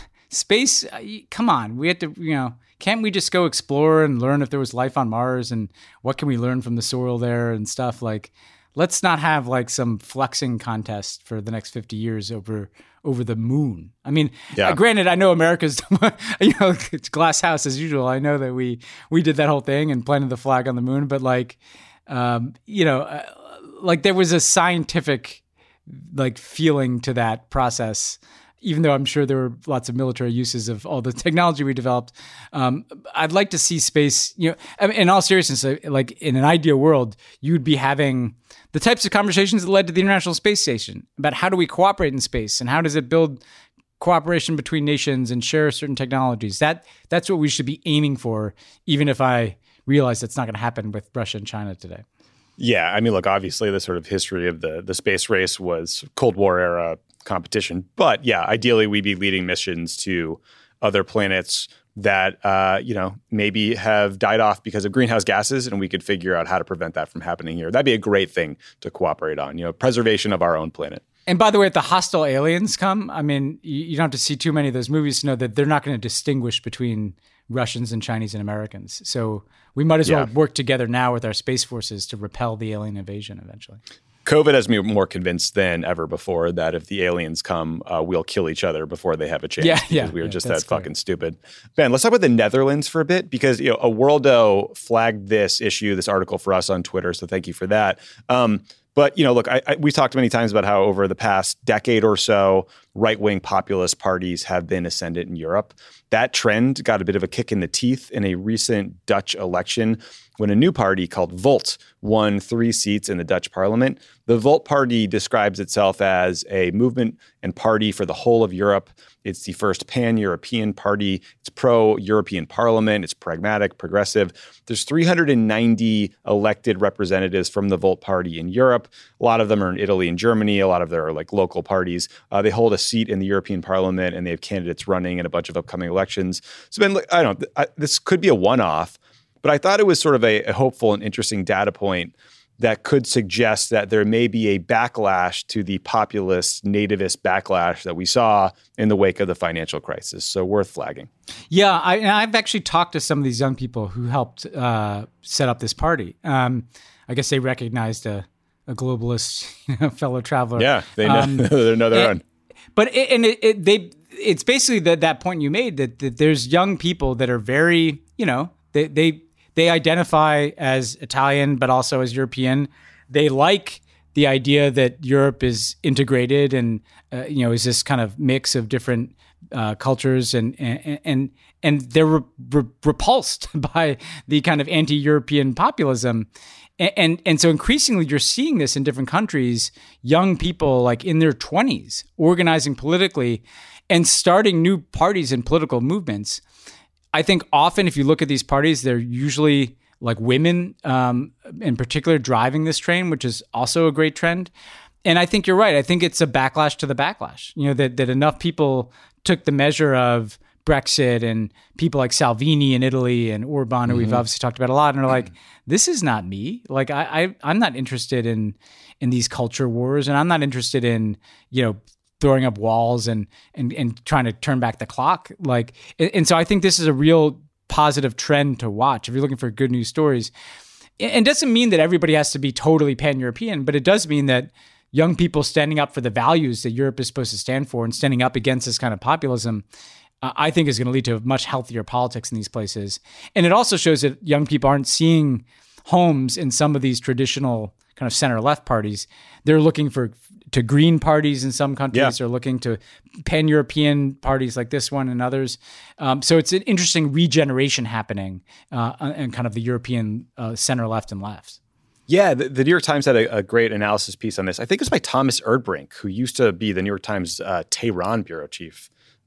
space. Come on, we have to. You know, can't we just go explore and learn if there was life on Mars and what can we learn from the soil there and stuff? Like, let's not have like some flexing contest for the next fifty years over. over the moon. I mean, yeah. uh, granted, I know America's, you know, it's glass house as usual. I know that we we did that whole thing and planted the flag on the moon, but like, um, you know, uh, like there was a scientific like feeling to that process, even though I'm sure there were lots of military uses of all the technology we developed. Um, I'd like to see space, you know, I mean, in all seriousness, like in an ideal world, you'd be having the types of conversations that led to the International Space Station about how do we cooperate in space and how does it build cooperation between nations and share certain technologies. That that's what we should be aiming for, even if I realize that's not going to happen with Russia and China today. Yeah, I mean, look, obviously the sort of history of the the space race was Cold War era competition, but yeah, ideally we'd be leading missions to other planets that, uh, you know, maybe have died off because of greenhouse gases, and we could figure out how to prevent that from happening here. That'd be a great thing to cooperate on, you know, preservation of our own planet. And by the way, if the hostile aliens come, I mean, you, you don't have to see too many of those movies to know that they're not going to distinguish between Russians and Chinese and Americans. So we might as yeah. well work together now with our space forces to repel the alien invasion eventually. COVID has me more convinced than ever before that if the aliens come, uh, we'll kill each other before they have a chance. Yeah, because yeah, we were yeah, just that clear. fucking stupid. Ben, let's talk about the Netherlands for a bit because you know a Worldo flagged this issue, this article for us on Twitter. So thank you for that. Um, But, you know, look, I, I, we've talked many times about how over the past decade or so, right-wing populist parties have been ascendant in Europe. That trend got a bit of a kick in the teeth in a recent Dutch election when a new party called Volt won three seats in the Dutch parliament. The Volt party describes itself as a movement and party for the whole of Europe. It's the first pan-European party. It's pro-European parliament. It's pragmatic, progressive. There's three hundred ninety elected representatives from the Volt party in Europe. A lot of them are in Italy and Germany. A lot of them are like local parties. Uh, they hold a seat in the European Parliament, and they have candidates running in a bunch of upcoming elections. So, Ben, I don't know. I, this could be a one-off, but I thought it was sort of a, a hopeful and interesting data point that could suggest that there may be a backlash to the populist, nativist backlash that we saw in the wake of the financial crisis. So worth flagging. Yeah, I, and I've actually talked to some of these young people who helped uh, set up this party. Um, I guess they recognized a, a globalist you know, fellow traveler. Yeah, they know, um, they know their and, own. But it, and it, it, they, it's basically that that point you made that, that there's young people that are very, you know, they they. They identify as Italian, but also as European. They like the idea that Europe is integrated and, uh, you know, is this kind of mix of different uh, cultures, and and and and they're re- re- repulsed by the kind of anti-European populism. And, and and so increasingly you're seeing this in different countries, young people like in their twenties organizing politically and starting new parties and political movements. I think often if you look at these parties, they're usually like women um, in particular driving this train, which is also a great trend. And I think you're right. I think it's a backlash to the backlash, you know, that, that enough people took the measure of Brexit and people like Salvini in Italy and Orban, who mm-hmm. we've obviously talked about a lot, and are like, this is not me. Like, I, I, I'm not interested in in these culture wars, and I'm not interested in, you know, throwing up walls and and and trying to turn back the clock. Like, and, and so I think this is a real positive trend to watch if you're looking for good news stories. And it doesn't mean that everybody has to be totally pan-European, but it does mean that young people standing up for the values that Europe is supposed to stand for and standing up against this kind of populism, uh, I think is going to lead to much healthier politics in these places. And it also shows that young people aren't seeing homes in some of these traditional kind of center-left parties. They're looking for to green parties in some countries. Yeah. They're looking to pan-European parties like this one and others. Um, so it's an interesting regeneration happening uh, in kind of the European uh, center-left and left. Yeah, the, the New York Times had a, a great analysis piece on this. I think it was by Thomas Erdbrink, who used to be the New York Times uh, Tehran bureau chief.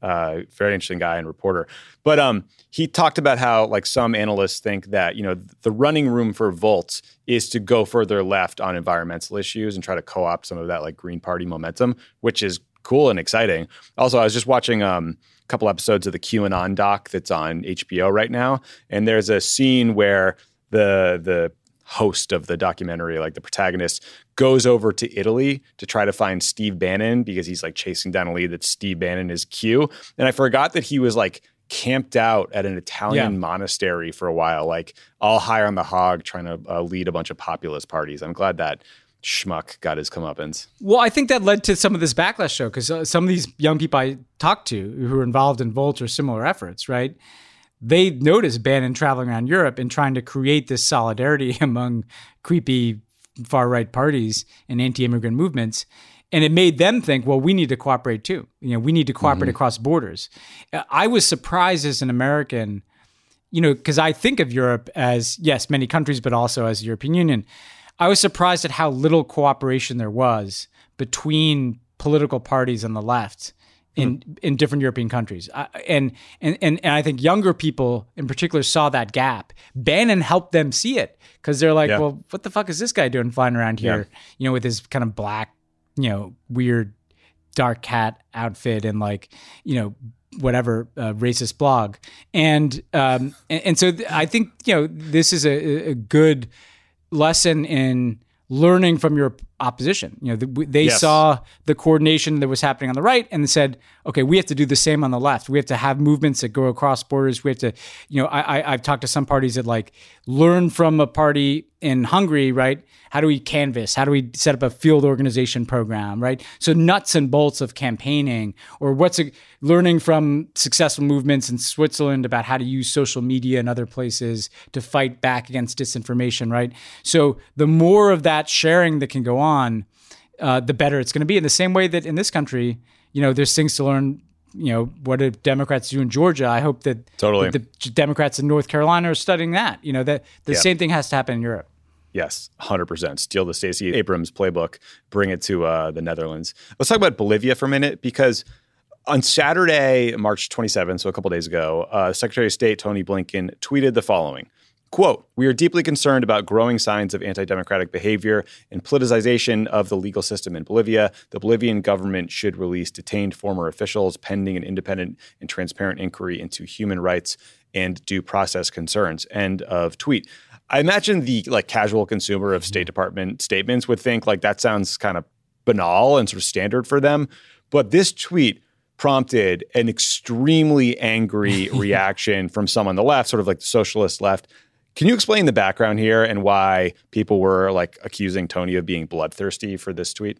Uh, very interesting guy and reporter. But um, he talked about how like some analysts think that, you know, the running room for Volt is to go further left on environmental issues and try to co-opt some of that like Green Party momentum, which is cool and exciting. Also, I was just watching um, a couple episodes of the QAnon doc that's on H B O right now. And there's a scene where the the host of the documentary, like the protagonist, goes over to Italy to try to find Steve Bannon because he's like chasing down a lead that Steve Bannon is Q. And I forgot that he was like camped out at an Italian yeah. monastery for a while, like all high on the hog, trying to uh, lead a bunch of populist parties. I'm glad that schmuck got his comeuppance. Well, I think that led to some of this backlash, though, because uh, some of these young people I talked to who are involved in Volt or similar efforts, right? They noticed Bannon traveling around Europe and trying to create this solidarity among creepy far-right parties and anti-immigrant movements. And it made them think, well, we need to cooperate too. You know, we need to cooperate mm-hmm. across borders. I was surprised as an American, you know, because I think of Europe as, yes, many countries, but also as the European Union. I was surprised at how little cooperation there was between political parties on the left in mm. in different European countries. I, and, and and and I think younger people in particular saw that gap. Bannon helped them see it because they're like, yeah. well, what the fuck is this guy doing flying around here, yeah. you know, with his kind of black, you know, weird dark cat outfit and like, you know, whatever uh, racist blog. And, um, and, and so th- I think, you know, this is a, a good lesson in learning from your opposition. You know, the, they yes. saw the coordination that was happening on the right and said, okay, we have to do the same on the left. We have to have movements that go across borders. We have to, you know, I, I, I've talked to some parties that like learn from a party in Hungary, right? How do we canvass? How do we set up a field organization program, right? So nuts and bolts of campaigning, or what's a, learning from successful movements in Switzerland about how to use social media and other places to fight back against disinformation, right? So the more of that sharing that can go on, uh, the better it's going to be. In the same way that in this country, you know, there's things to learn. You know, what do Democrats do in Georgia? I hope that, totally. that the Democrats in North Carolina are studying that. You know, that the yeah. same thing has to happen in Europe. Yes, one hundred percent. Steal the Stacey Abrams playbook, bring it to uh, the Netherlands. Let's talk about Bolivia for a minute, because on Saturday, March twenty-seventh, so a couple days ago, uh, Secretary of State Tony Blinken tweeted the following. Quote, "We are deeply concerned about growing signs of anti-democratic behavior and politicization of the legal system in Bolivia. The Bolivian government should release detained former officials pending an independent and transparent inquiry into human rights and due process concerns." End of tweet. I imagine the like casual consumer of State Department statements would think like that sounds kind of banal and sort of standard for them. But this tweet prompted an extremely angry reaction from some on the left, sort of like the socialist left. Can you explain the background here and why people were like accusing Tony of being bloodthirsty for this tweet?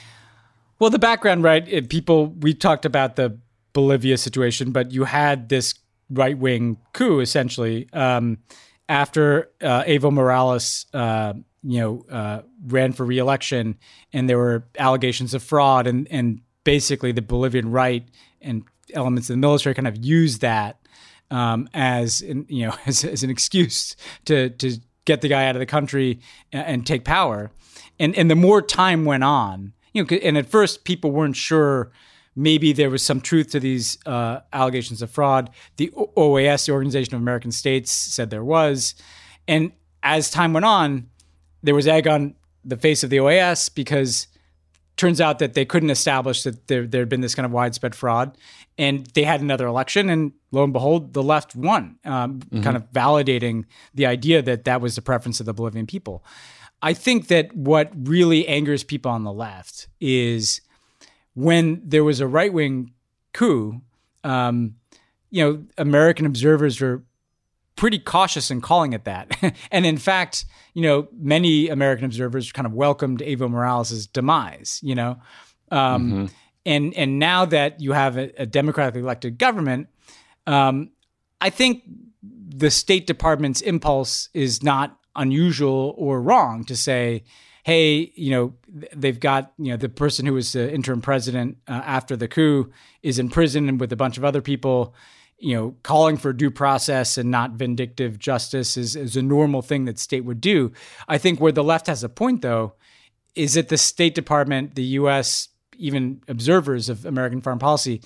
Well, the background, right? It, people, we talked about the Bolivia situation, but you had this right-wing coup essentially um, after uh, Evo Morales, uh, you know, uh, ran for re-election, and there were allegations of fraud, and and basically the Bolivian right and elements of the military kind of used that Um, as in, you know, as, as an excuse to to get the guy out of the country and, and take power, and and the more time went on, you know, and at first people weren't sure. Maybe there was some truth to these uh, allegations of fraud. The O A S, the Organization of American States, said there was, and as time went on, there was egg on the face of the O A S because turns out that they couldn't establish that there there had been this kind of widespread fraud. And they had another election, and lo and behold, the left won, um, mm-hmm. kind of validating the idea that that was the preference of the Bolivian people. I think that what really angers people on the left is when there was a right-wing coup, um, you know, American observers were pretty cautious in calling it that. And in fact, you know, many American observers kind of welcomed Evo Morales' demise, you know. Um, mm-hmm. And and now that you have a, a democratically elected government, um, I think the State Department's impulse is not unusual or wrong to say, hey, you know, they've got, you know, the person who was the interim president uh, after the coup is in prison and with a bunch of other people, you know, calling for due process and not vindictive justice is, is a normal thing that state would do. I think where the left has a point, though, is that the State Department, the U S, even observers of American foreign policy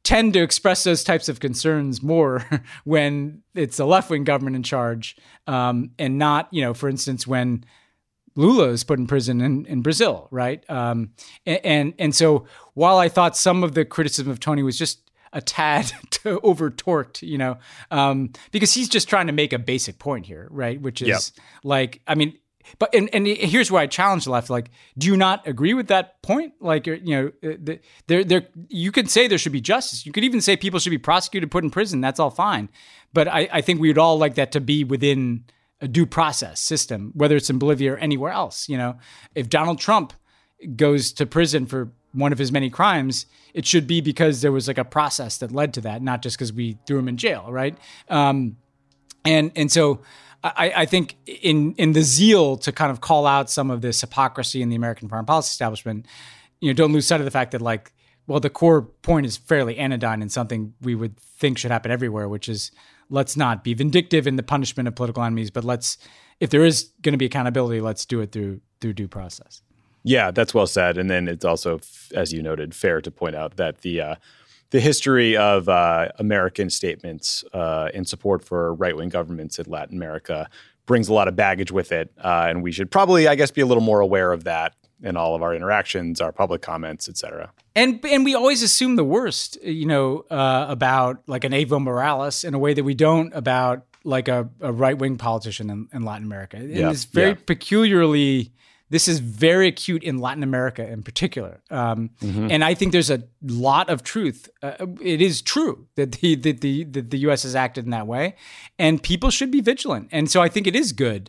tend to express those types of concerns more when it's a left-wing government in charge, um, and not, you know, for instance, when Lula is put in prison in, in Brazil, right? Um, and, and and so while I thought some of the criticism of Tony was just a tad over torqued, you know, um, because he's just trying to make a basic point here, right? Which is yep. like, I mean, but and, and here's where I challenge the left: like, do you not agree with that point? Like, you know, there there you could say there should be justice. You could even say people should be prosecuted, put in prison. That's all fine. But I, I think we would all like that to be within a due process system, whether it's in Bolivia or anywhere else. You know, if Donald Trump goes to prison for one of his many crimes, it should be because there was like a process that led to that, not just because we threw him in jail, right? Um, and and so I, I think in in the zeal to kind of call out some of this hypocrisy in the American foreign policy establishment, you know, don't lose sight of the fact that, like, well, the core point is fairly anodyne and something we would think should happen everywhere, which is let's not be vindictive in the punishment of political enemies, but let's, if there is going to be accountability, let's do it through through due process. Yeah, that's well said. And then it's also, as you noted, fair to point out that the uh, the history of uh, American statements uh, in support for right-wing governments in Latin America brings a lot of baggage with it. Uh, and we should probably, I guess, be a little more aware of that in all of our interactions, our public comments, et cetera. And and we always assume the worst, you know, uh, about like an Evo Morales in a way that we don't about like a, a right-wing politician in, in Latin America. And yeah, it's very yeah. peculiarly... This is very acute in Latin America in particular. Um, mm-hmm. And I think there's a lot of truth. Uh, it is true that the, that, the, that the U S has acted in that way, and people should be vigilant. And so I think it is good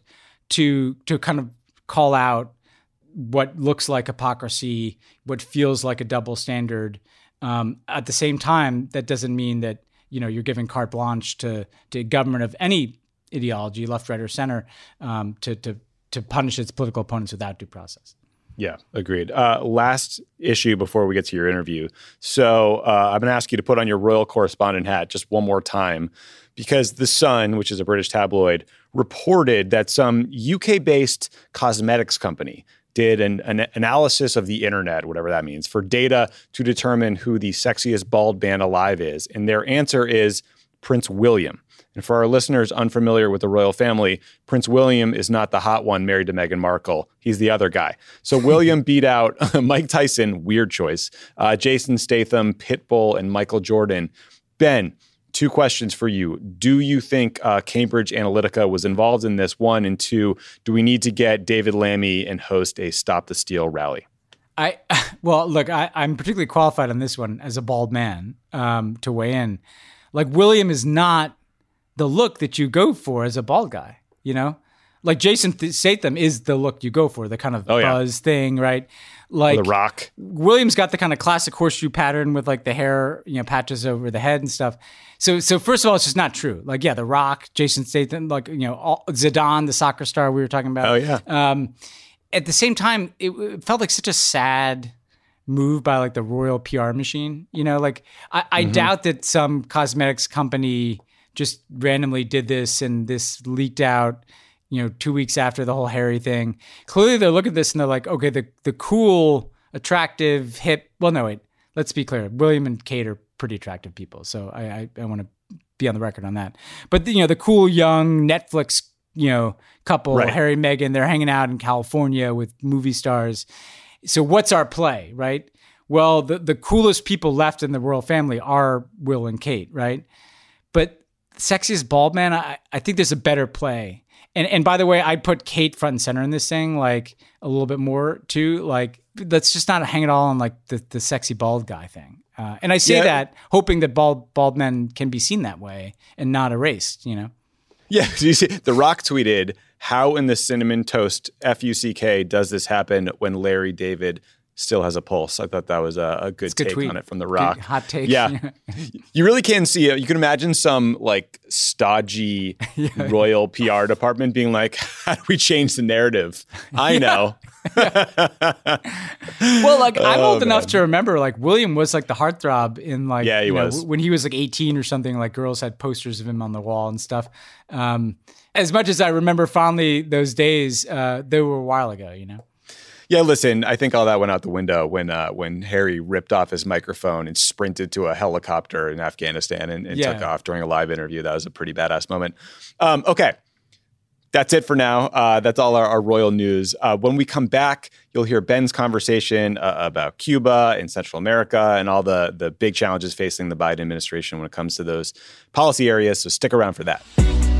to to kind of call out what looks like hypocrisy, what feels like a double standard. Um, at the same time, that doesn't mean that, you know, you're giving carte blanche to, to government of any ideology, left, right, or center, um, to to to punish its political opponents without due process. Yeah, agreed. Uh, last issue before we get to your interview. So uh, I'm going to ask you to put on your royal correspondent hat just one more time, because The Sun, which is a British tabloid, reported that some U K-based cosmetics company did an, an analysis of the internet, whatever that means, for data to determine who the sexiest bald man alive is. And their answer is Prince William. And for our listeners unfamiliar with the royal family, Prince William is not the hot one married to Meghan Markle. He's the other guy. So William beat out Mike Tyson, weird choice, uh, Jason Statham, Pitbull, and Michael Jordan. Ben, two questions for you. Do you think uh, Cambridge Analytica was involved in this? One, and two, do we need to get David Lammy and host a Stop the Steal rally? I well, look, I, I'm particularly qualified on this one as a bald man um, to weigh in. Like, William is not the look that you go for as a bald guy, you know? Like, Jason Statham is the look you go for, the kind of oh, buzz yeah. thing, right? Like, The Rock. William's got the kind of classic horseshoe pattern with like the hair, you know, patches over the head and stuff. So, so first of all, it's just not true. Like, yeah, The Rock, Jason Statham, like, you know, all, Zidane, the soccer star we were talking about. Oh, yeah. Um, at the same time, it, it felt like such a sad move by like the royal P R machine. You know, like I, I mm-hmm. doubt that some cosmetics company just randomly did this and this leaked out, you know, two weeks after the whole Harry thing. Clearly they're looking at this and they're like, okay, the the cool, attractive, hip, well, no, wait, let's be clear. William and Kate are pretty attractive people. So I, I, I want to be on the record on that. But, you know, the cool, young Netflix, you know, couple, right. Harry, Meghan, they're hanging out in California with movie stars. So what's our play, right? Well, the, the coolest people left in the royal family are Will and Kate, right? But sexiest bald man, I, I think there's a better play. And and by the way, I'd put Kate front and center in this thing, like a little bit more too. Like, let's just not hang it all on like the, the sexy bald guy thing. Uh, and I say yeah. that hoping that bald bald men can be seen that way and not erased, you know? Yeah, you see, The Rock tweeted, "How in the cinnamon toast F U C K does this happen when Larry David still has a pulse?" I thought that was a, a good, good take tweet. on it from The Rock. Good, hot take. Yeah. You really can see it. You can imagine some like stodgy yeah. royal P R department being like, how do we change the narrative? I know. Well, like I'm oh, old man. enough to remember like William was like the heartthrob in like, yeah, he you was. know, when he was like eighteen or something, like girls had posters of him on the wall and stuff. Um, as much as I remember fondly those days, uh, they were a while ago, you know? Yeah, listen, I think all that went out the window when uh, when Harry ripped off his microphone and sprinted to a helicopter in Afghanistan and, and Yeah. took off during a live interview. That was a pretty badass moment. Um, okay, that's it for now. Uh, that's all our, our royal news. Uh, when we come back, you'll hear Ben's conversation uh, about Cuba and Central America and all the, the big challenges facing the Biden administration when it comes to those policy areas. So stick around for that.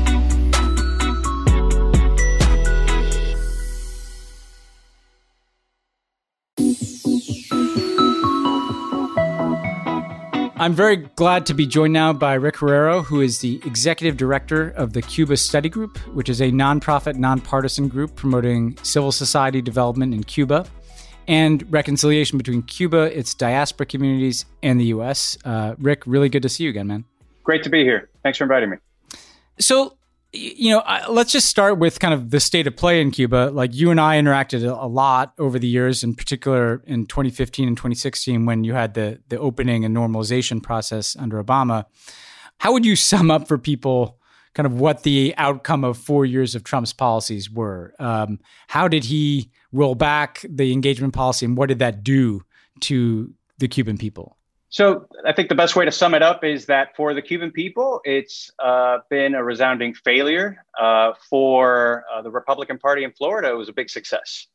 I'm very glad to be joined now by Rick Herrero, who is the executive director of the Cuba Study Group, which is a nonprofit, nonpartisan group promoting civil society development in Cuba and reconciliation between Cuba, its diaspora communities, and the U S. Uh, Rick, really good to see you again, man. Great to be here. Thanks for inviting me. So, you know, let's just start with kind of the state of play in Cuba. Like, you and I interacted a lot over the years, in particular in twenty fifteen and twenty sixteen, when you had the the opening and normalization process under Obama. How would you sum up for people kind of what the outcome of four years of Trump's policies were? Um, how did he roll back the engagement policy, and what did that do to the Cuban people? So I think the best way to sum it up is that for the Cuban people, it's uh, been a resounding failure. Uh, for uh, the Republican Party in Florida, it was a big success.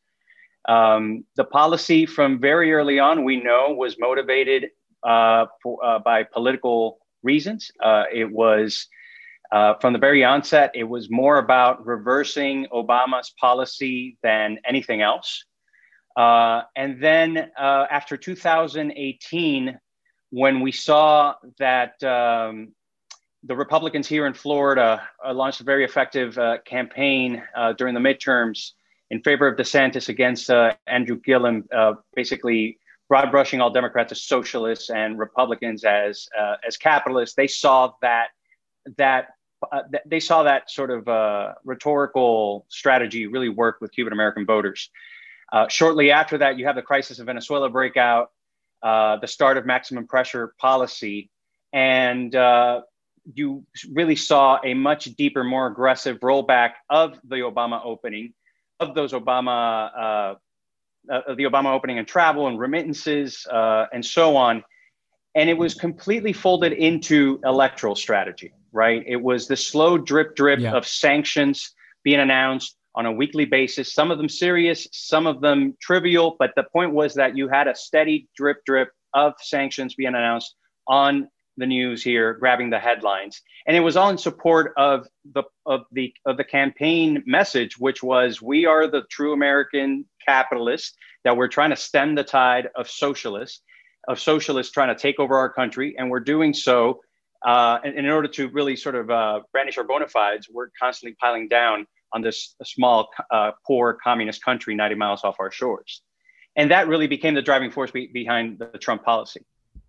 Um, the policy from very early on, we know, was motivated uh, for, uh, by political reasons. Uh, it was, uh, from the very onset, it was more about reversing Obama's policy than anything else. Uh, and then uh, after two thousand eighteen, when we saw that um, the Republicans here in Florida uh, launched a very effective uh, campaign uh, during the midterms in favor of DeSantis against uh, Andrew Gillum, uh, basically broad brushing all Democrats as socialists and Republicans as uh, as capitalists, they saw that that uh, th- they saw that sort of uh, rhetorical strategy really work with Cuban American voters. Uh, shortly after that, you have the crisis of Venezuela breakout. Uh, the start of maximum pressure policy. And uh, you really saw a much deeper, more aggressive rollback of the Obama opening, of those Obama, uh, uh, the Obama opening and travel and remittances uh, and so on. And it was completely folded into electoral strategy, right? It was the slow drip drip yeah. of sanctions being announced on a weekly basis, some of them serious, some of them trivial. But the point was that you had a steady drip drip of sanctions being announced on the news here, grabbing the headlines. And it was all in support of the of the of the campaign message, which was, we are the true American capitalists, that we're trying to stem the tide of socialists, of socialists trying to take over our country. And we're doing so uh, in, in order to really sort of uh, brandish our bona fides. We're constantly piling down on this small, uh, poor communist country ninety miles off our shores. And that really became the driving force be- behind the Trump policy.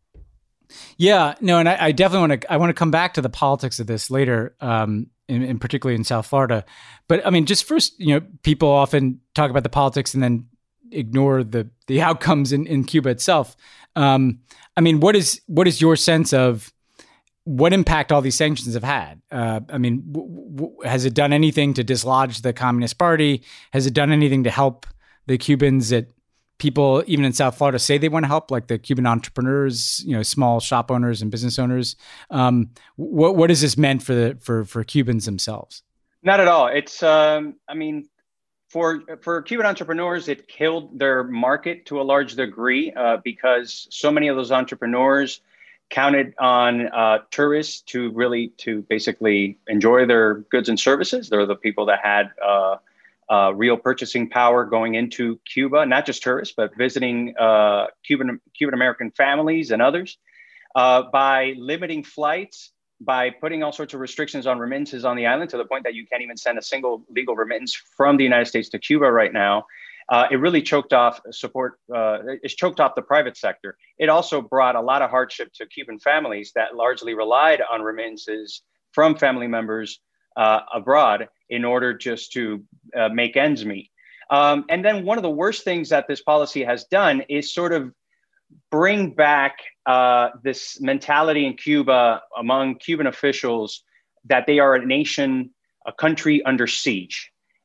Yeah, no, and I, I definitely want to, I want to come back to the politics of this later, um, in, in particularly in South Florida. But I mean, just first, you know, people often talk about the politics and then ignore the the outcomes in, in Cuba itself. Um, I mean, what is what is your sense of what impact all these sanctions have had? Uh, I mean, w- w- has it done anything to dislodge the Communist Party? Has it done anything to help the Cubans that people, even in South Florida, say they want to help, like the Cuban entrepreneurs, you know, small shop owners and business owners? Um, what what has this meant for the for for Cubans themselves? Not at all. It's, um, I mean, for for Cuban entrepreneurs, it killed their market to a large degree uh, because so many of those entrepreneurs counted on uh, tourists to really, to basically enjoy their goods and services. They're the people that had uh, uh, real purchasing power going into Cuba, not just tourists, but visiting uh, Cuban Cuban American families and others. Uh, by limiting flights, by putting all sorts of restrictions on remittances on the island, to the point that you can't even send a single legal remittance from the United States to Cuba right now. Uh, it really choked off support. Uh, it's choked off the private sector. It also brought a lot of hardship to Cuban families that largely relied on remittances from family members uh, abroad in order just to uh, make ends meet. Um, and then one of the worst things that this policy has done is sort of bring back uh, this mentality in Cuba among Cuban officials that they are a nation, a country under siege.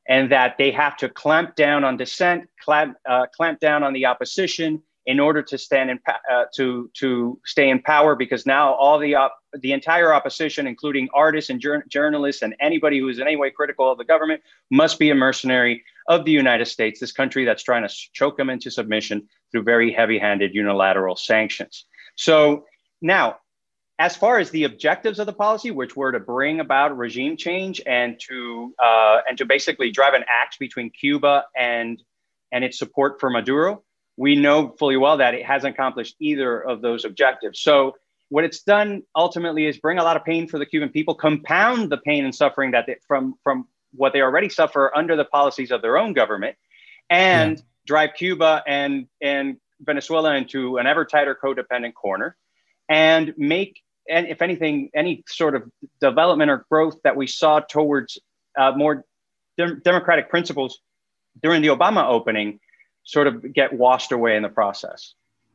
and that they have to clamp down on dissent, clamp, uh, clamp down on the opposition in order to stand in uh, to to stay in power, because now all the op- the entire opposition, including artists and jur- journalists and anybody who is in any way critical of the government, must be a mercenary of the United States, this country that's trying to choke them into submission through very heavy-handed unilateral sanctions. So now, as far as the objectives of the policy, which were to bring about regime change and to uh, and to basically drive an axe between Cuba and and its support for Maduro, we know fully well that it hasn't accomplished either of those objectives. So what it's done ultimately is bring a lot of pain for the Cuban people, compound the pain and suffering that they, from, from what they already suffer under the policies of their own government, and yeah. drive Cuba and, and Venezuela into an ever tighter codependent corner, and make, and if anything, any sort of development or growth that we saw towards uh, more de- democratic principles during the Obama opening sort of get washed away in the process.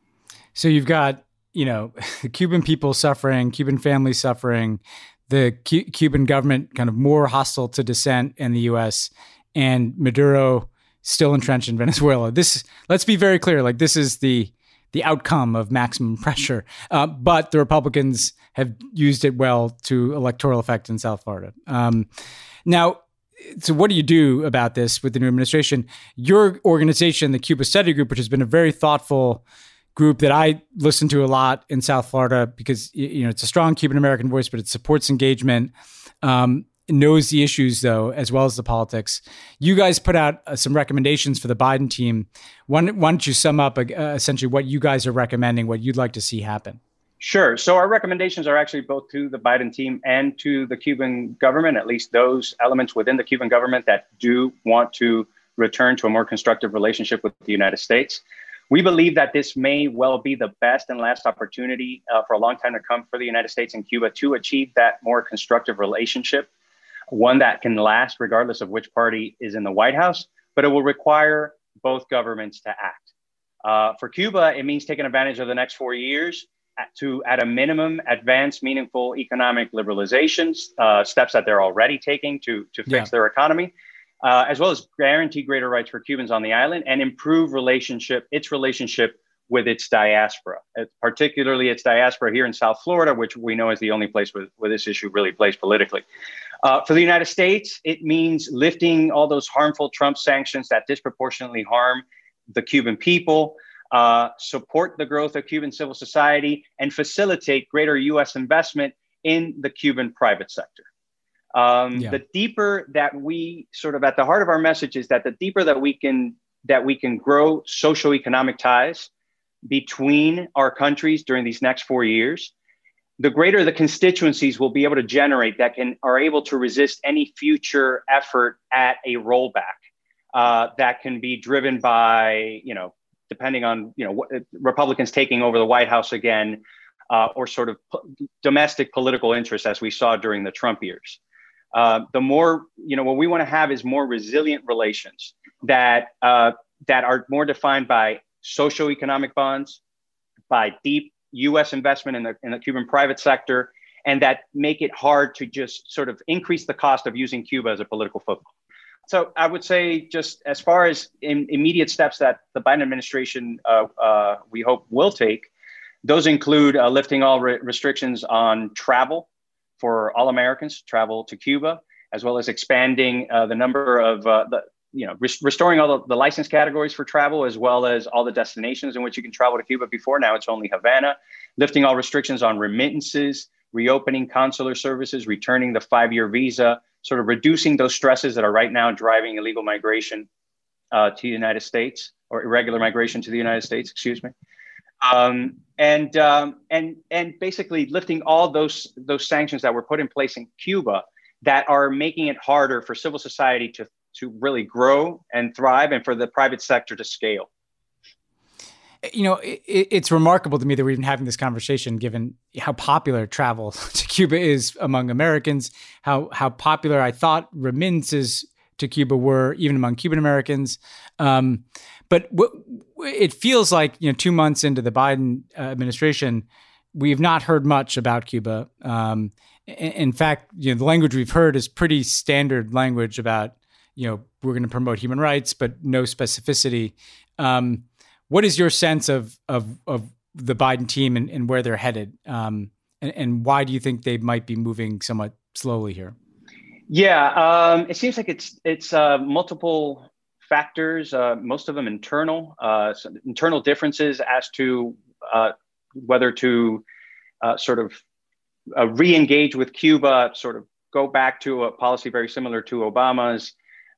So you've got, you know, the Cuban people suffering, Cuban families suffering, the C- Cuban government kind of more hostile to dissent in the U S, and Maduro still entrenched in Venezuela. This, let's be very clear, like this is the the outcome of maximum pressure. Uh, but the Republicans have used it well to electoral effect in South Florida. Um, now, so what do you do about this with the new administration? Your organization, the Cuba Study Group, which has been a very thoughtful group that I listen to a lot in South Florida, because you know it's a strong Cuban American voice, but it supports engagement, um, knows the issues though, as well as the politics. You guys put out uh, some recommendations for the Biden team. Why, why don't you sum up uh, essentially what you guys are recommending, what you'd like to see happen? Sure. So our recommendations are actually both to the Biden team and to the Cuban government, at least those elements within the Cuban government that do want to return to a more constructive relationship with the United States. We believe that this may well be the best and last opportunity uh, for a long time to come for the United States and Cuba to achieve that more constructive relationship, one that can last regardless of which party is in the White House, but it will require both governments to act. Uh, for Cuba, it means taking advantage of the next four years to, at a minimum, advance meaningful economic liberalizations, uh, steps that they're already taking to, to fix yeah. their economy, uh, as well as guarantee greater rights for Cubans on the island and improve relationship, its relationship with its diaspora, particularly its diaspora here in South Florida, which we know is the only place where, where this issue really plays politically. Uh, for the United States, it means lifting all those harmful Trump sanctions that disproportionately harm the Cuban people, uh, support the growth of Cuban civil society, and facilitate greater U S investment in the Cuban private sector. Um, yeah. The deeper that we sort of at the heart of our message is that the deeper that we can that we can grow socioeconomic ties between our countries during these next four years, the greater the constituencies will be able to generate that can are able to resist any future effort at a rollback uh, that can be driven by, you know, depending on, you know, what, Republicans taking over the White House again, uh, or sort of p- domestic political interests as we saw during the Trump years. Uh, the more, you know, what we want to have is more resilient relations that uh, that are more defined by socioeconomic bonds, by deep U S investment in the in the Cuban private sector, and that make it hard to just sort of increase the cost of using Cuba as a political football. So I would say, just as far as in, immediate steps that the Biden administration, uh, uh, we hope, will take, those include uh, lifting all re- restrictions on travel for all Americans, travel to Cuba, as well as expanding uh, the number of uh, the you know, res- restoring all the, the license categories for travel, as well as all the destinations in which you can travel to Cuba. Before now, it's only Havana, lifting all restrictions on remittances, reopening consular services, returning the five-year visa, sort of reducing those stresses that are right now driving illegal migration uh, to the United States, or irregular migration to the United States, excuse me. Um, and, um, and, and basically lifting all those, those sanctions that were put in place in Cuba that are making it harder for civil society to to really grow and thrive, and for the private sector to scale. You know, it, it's remarkable to me that we're even having this conversation, given how popular travel to Cuba is among Americans, how how popular I thought remittances to Cuba were even among Cuban Americans. Um, but w- it feels like, you know, two months into the Biden uh, administration, we've not heard much about Cuba. Um, in, in fact, you know, the language we've heard is pretty standard language about, you know, we're going to promote human rights, but no specificity. Um, what is your sense of of of the Biden team and, and where they're headed? Um, and, and why do you think they might be moving somewhat slowly here? Yeah, um, it seems like it's it's uh, multiple factors, uh, most of them internal, uh, internal differences as to uh, whether to uh, sort of uh, re-engage with Cuba, sort of go back to a policy very similar to Obama's,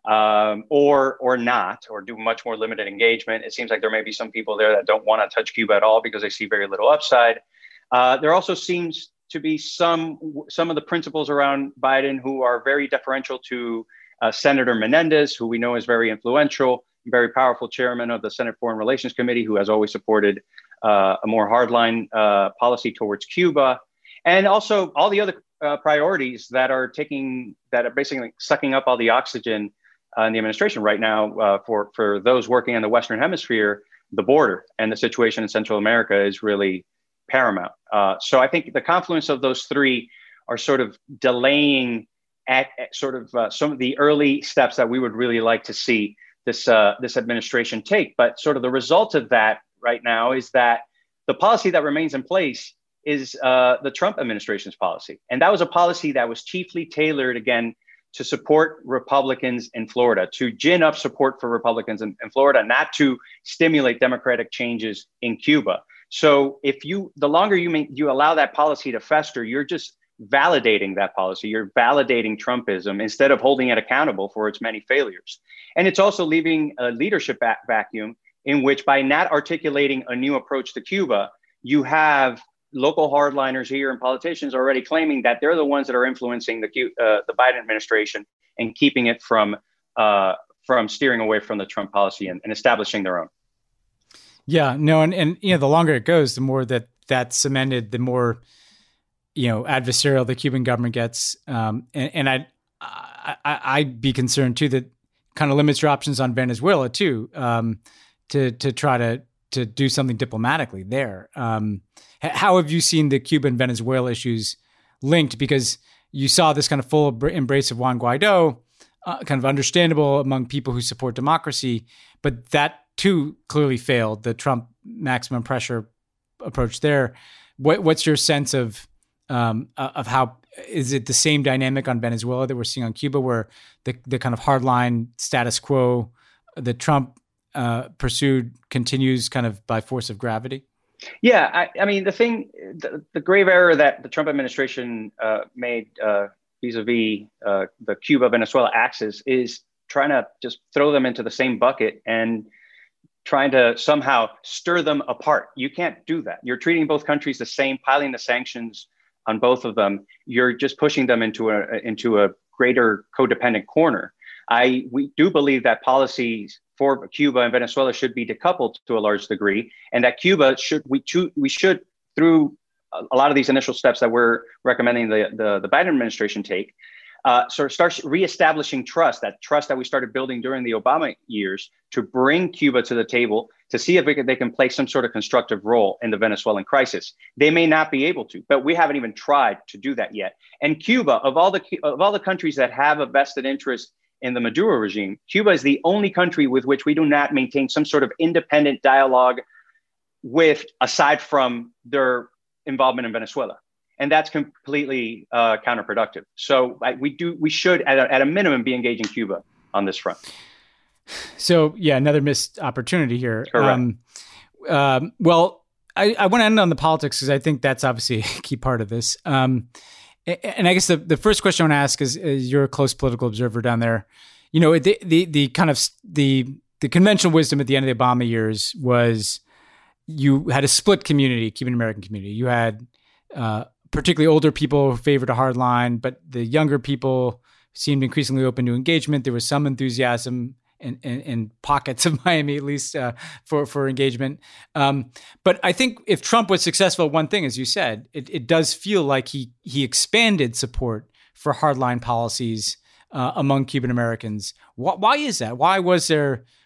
um, or or not, or do much more limited engagement. It seems like there may be some people there that don't want to touch Cuba at all because they see very little upside. Uh, there also seems to be some some of the principles around Biden who are very deferential to uh, Senator Menendez, who we know is very influential, very powerful chairman of the Senate Foreign Relations Committee, who has always supported uh, a more hardline uh, policy towards Cuba, and also all the other uh, priorities that are taking that are basically sucking up all the oxygen uh, in the administration right now uh, for for those working in the Western Hemisphere. The border and the situation in Central America is really paramount. Uh, so I think the confluence of those three are sort of delaying at, at sort of uh, some of the early steps that we would really like to see this uh, this administration take. But sort of the result of that right now is that the policy that remains in place is uh, the Trump administration's policy. And that was a policy that was chiefly tailored, again, to support Republicans in Florida, to gin up support for Republicans in, in Florida, not to stimulate democratic changes in Cuba. So if you, the longer you make, you allow that policy to fester, you're just validating that policy. You're validating Trumpism instead of holding it accountable for its many failures. And it's also leaving a leadership va- vacuum in which, by not articulating a new approach to Cuba, you have local hardliners here and politicians already claiming that they're the ones that are influencing the uh, the Biden administration and keeping it from uh, from steering away from the Trump policy and, and establishing their own. Yeah, no, and, and you know, the longer it goes, the more that that's cemented, the more, you know, adversarial the Cuban government gets. Um, and and I'd, I, I'd be concerned too that kind of limits your options on Venezuela too, um, to to try to to do something diplomatically there. Um, how have you seen the Cuban-Venezuela issues linked? Because you saw this kind of full embrace of Juan Guaido, uh, kind of understandable among people who support democracy, but that too clearly failed, the Trump maximum pressure approach there. What, what's your sense of um, of how, is it the same dynamic on Venezuela that we're seeing on Cuba, where the, the kind of hardline status quo that Trump uh, pursued continues kind of by force of gravity? Yeah, I, I mean, the thing, the, the grave error that the Trump administration uh, made uh, vis-a-vis uh, the Cuba-Venezuela axis is trying to just throw them into the same bucket and trying to somehow stir them apart. You can't do that. You're treating both countries the same, piling the sanctions on both of them. You're just pushing them into a into a greater codependent corner. I we do believe that policies for Cuba and Venezuela should be decoupled to a large degree, and that Cuba should we cho- we should through a lot of these initial steps that we're recommending the the, the Biden administration take, uh, sort of start reestablishing trust, that trust that we started building during the Obama years, to bring Cuba to the table to see if we can, they can play some sort of constructive role in the Venezuelan crisis. They may not be able to, but we haven't even tried to do that yet. And Cuba, of all the of all the countries that have a vested interest in the Maduro regime, Cuba is the only country with which we do not maintain some sort of independent dialogue with, aside from their involvement in Venezuela. And that's completely uh, counterproductive. So I, we do, we should, at a, at a minimum, be engaging Cuba on this front. So yeah, another missed opportunity here. Correct. Um, um, well, I, I want to end on the politics because I think that's obviously a key part of this. Um, and I guess the, the first question I want to ask is, is you're a close political observer down there. You know, the the, the kind of the the conventional wisdom at the end of the Obama years was you had a split community, Cuban American community. You had uh, particularly older people who favored a hard line, but the younger people seemed increasingly open to engagement. There was some enthusiasm in, in, in pockets of Miami, at least uh, for, for engagement. Um, but I think if Trump was successful at one thing, as you said, it, it does feel like he he expanded support for hardline policies uh, among Cuban Americans. Why, why is that? Why was there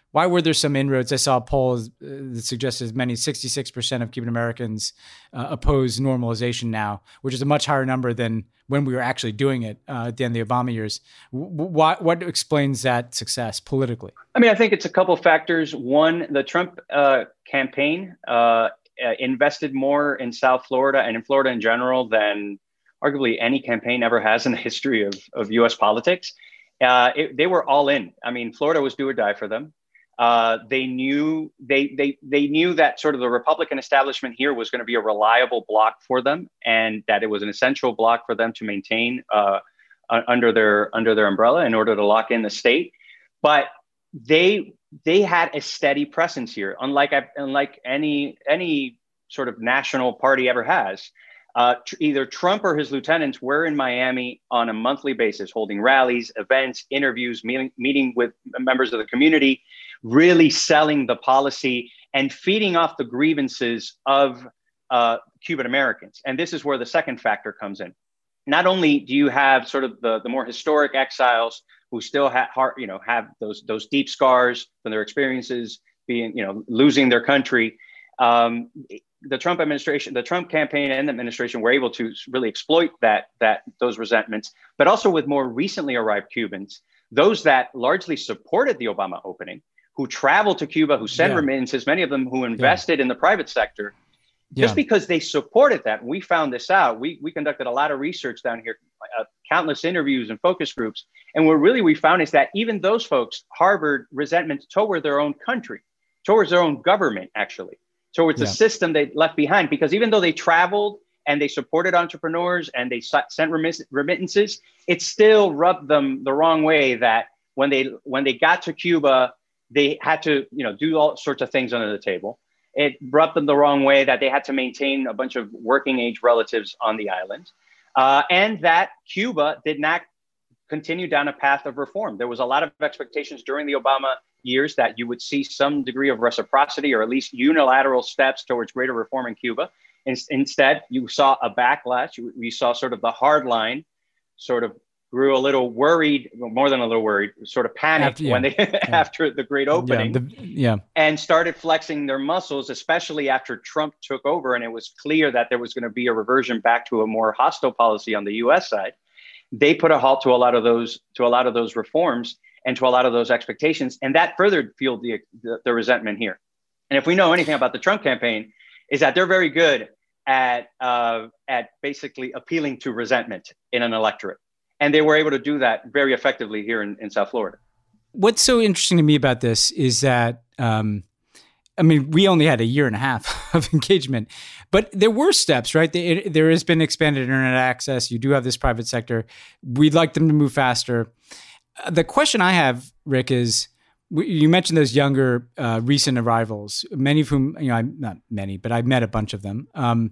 why were there some inroads? I saw a poll uh, that suggested as many as sixty-six percent of Cuban Americans uh, oppose normalization now, which is a much higher number than when we were actually doing it uh, at the end of the Obama years. W- what, what explains that success politically? I mean, I think it's a couple of factors. One, the Trump uh, campaign uh, uh, invested more in South Florida and in Florida in general than arguably any campaign ever has in the history of, of U S politics. Uh, it, they were all in. I mean, Florida was do or die for them. Uh, they knew they they they knew that sort of the Republican establishment here was going to be a reliable bloc for them, and that it was an essential bloc for them to maintain uh, under their under their umbrella in order to lock in the state. But they they had a steady presence here, unlike unlike any any sort of national party ever has. Uh, tr- either Trump or his lieutenants were in Miami on a monthly basis, holding rallies, events, interviews, meeting, meeting with members of the community, really selling the policy and feeding off the grievances of uh, Cuban Americans. And this is where the second factor comes in. Not only do you have sort of the, the more historic exiles who still have, you know, have those those deep scars from their experiences, being, you know, losing their country. Um, the Trump administration, the Trump campaign and the administration were able to really exploit that, that those resentments, but also with more recently arrived Cubans, those that largely supported the Obama opening, who traveled to Cuba, who sent yeah. remittances, many of them who invested yeah. in the private sector, just yeah. because they supported that. We found this out. We, we conducted a lot of research down here, uh, countless interviews and focus groups. And what really we found is that even those folks harbored resentment toward their own country, towards their own government, actually. Towards yeah. the system they left behind, because even though they traveled and they supported entrepreneurs and they sent remiss- remittances, it still rubbed them the wrong way that when they when they got to Cuba, they had to, you know, do all sorts of things under the table. It rubbed them the wrong way that they had to maintain a bunch of working age relatives on the island, uh, and that Cuba did not continue down a path of reform. There was a lot of expectations during the Obama years that you would see some degree of reciprocity or at least unilateral steps towards greater reform in Cuba. In, instead, you saw a backlash. You, you saw sort of the hard line sort of grew a little worried, more than a little worried, sort of panicked after, yeah, when they yeah. after the great opening yeah, the, yeah. and started flexing their muscles, especially after Trump took over. And it was clear that there was going to be a reversion back to a more hostile policy on the U S side. They put a halt to a lot of those to a lot of those reforms and to a lot of those expectations. And that further fueled the, the, the resentment here. And if we know anything about the Trump campaign, is that they're very good at uh, at basically appealing to resentment in an electorate. And they were able to do that very effectively here in, in South Florida. What's so interesting to me about this is that, um, I mean, we only had a year and a half of engagement, but there were steps, right? There, there has been expanded internet access. You do have this private sector. We'd like them to move faster. The question I have, Rick, is you mentioned those younger uh, recent arrivals, many of whom, you know, I'm not many, but I've met a bunch of them. Um,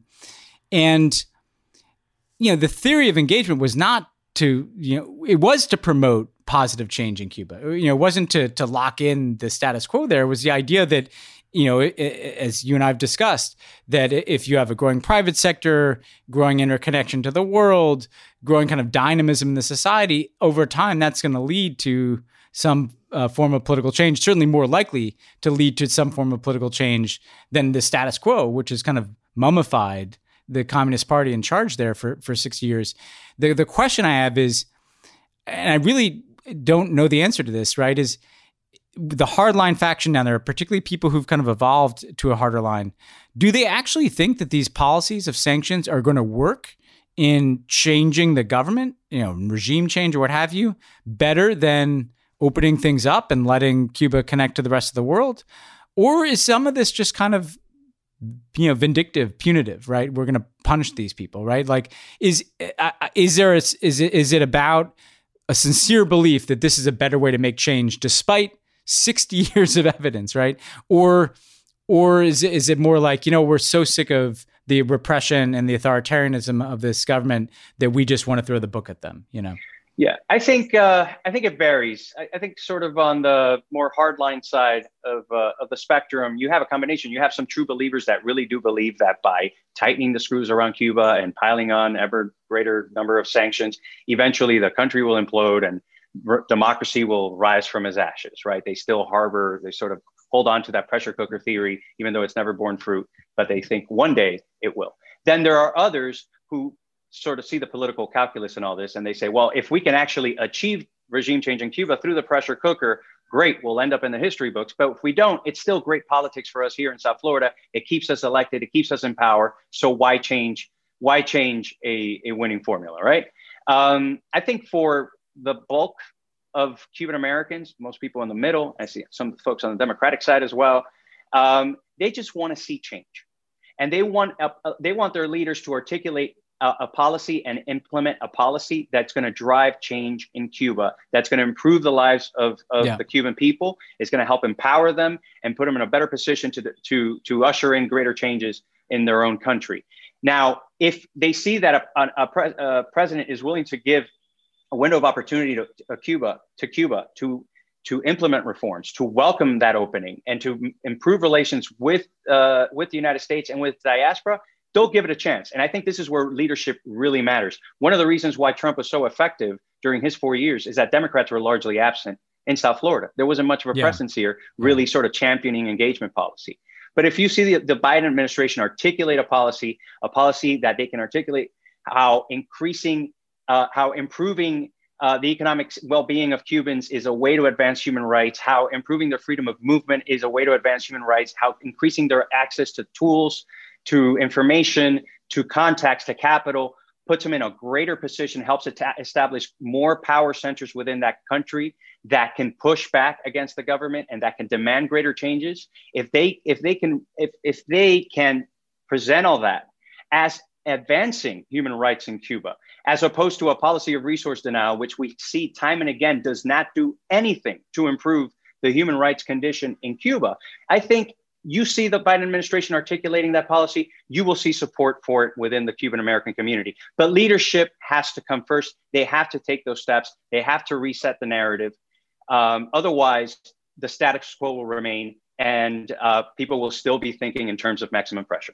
and, you know, the theory of engagement was not to, you know, it was to promote positive change in Cuba. You know, it wasn't to to lock in the status quo there. It was the idea that, you know, it, it, as you and I have discussed, that if you have a growing private sector, growing interconnection to the world, growing kind of dynamism in the society, over time, that's going to lead to some uh, form of political change, certainly more likely to lead to some form of political change than the status quo, which is kind of mummified the Communist Party in charge there for, for sixty years. The the question I have is, and I really don't know the answer to this, right, is the hardline faction down there, particularly people who've kind of evolved to a harder line, do they actually think that these policies of sanctions are going to work in changing the government, you know, regime change or what have you, better than opening things up and letting Cuba connect to the rest of the world? Or is some of this just kind of, you know, vindictive, punitive, right? We're going to punish these people, right? Like, is uh, is there a, is it is it about a sincere belief that this is a better way to make change, despite sixty years of evidence, right? Or or is it, is it more like, you know, we're so sick of the repression and the authoritarianism of this government that we just want to throw the book at them, you know? Yeah, I think uh, I think it varies. I, I think sort of on the more hardline side of uh, of the spectrum, you have a combination. You have some true believers that really do believe that by tightening the screws around Cuba and piling on ever greater number of sanctions, eventually the country will implode and r- democracy will rise from its ashes, right? They still harbor, they sort of hold on to that pressure cooker theory, even though it's never borne fruit, but they think one day it will. Then there are others who sort of see the political calculus in all this, and they say, well, if we can actually achieve regime change in Cuba through the pressure cooker, great, we'll end up in the history books. But if we don't, it's still great politics for us here in South Florida. It keeps us elected, it keeps us in power. So why change? Why change a, a winning formula, right? Um, I think for the bulk of Cuban Americans, most people in the middle, I see some folks on the Democratic side as well, um, they just want to see change. And they want, a, they want their leaders to articulate a, a policy and implement a policy that's going to drive change in Cuba, that's going to improve the lives of, of yeah. the Cuban people, is going to help empower them and put them in a better position to, to, to usher in greater changes in their own country. Now, if they see that a, a, pre, a president is willing to give a window of opportunity to, to Cuba, to Cuba, to to implement reforms, to welcome that opening, and to m- improve relations with uh, with the United States and with diaspora, they'll give it a chance. And I think this is where leadership really matters. One of the reasons why Trump was so effective during his four years is that Democrats were largely absent in South Florida. There wasn't much of a yeah. presence here, really yeah. sort of championing engagement policy. But if you see the, the Biden administration articulate a policy, a policy that they can articulate how increasing, uh, how improving uh, the economic well-being of Cubans is a way to advance human rights, how improving their freedom of movement is a way to advance human rights, how increasing their access to tools, to information, to contacts, to capital, puts them in a greater position, helps it establish more power centers within that country that can push back against the government and that can demand greater changes. If they if they can if if they can present all that as advancing human rights in Cuba, as opposed to a policy of resource denial, which we see time and again does not do anything to improve the human rights condition in Cuba, I think you see the Biden administration articulating that policy, you will see support for it within the Cuban American community. But leadership has to come first. They have to take those steps. They have to reset the narrative. Um, otherwise, the status quo will remain, and uh, people will still be thinking in terms of maximum pressure.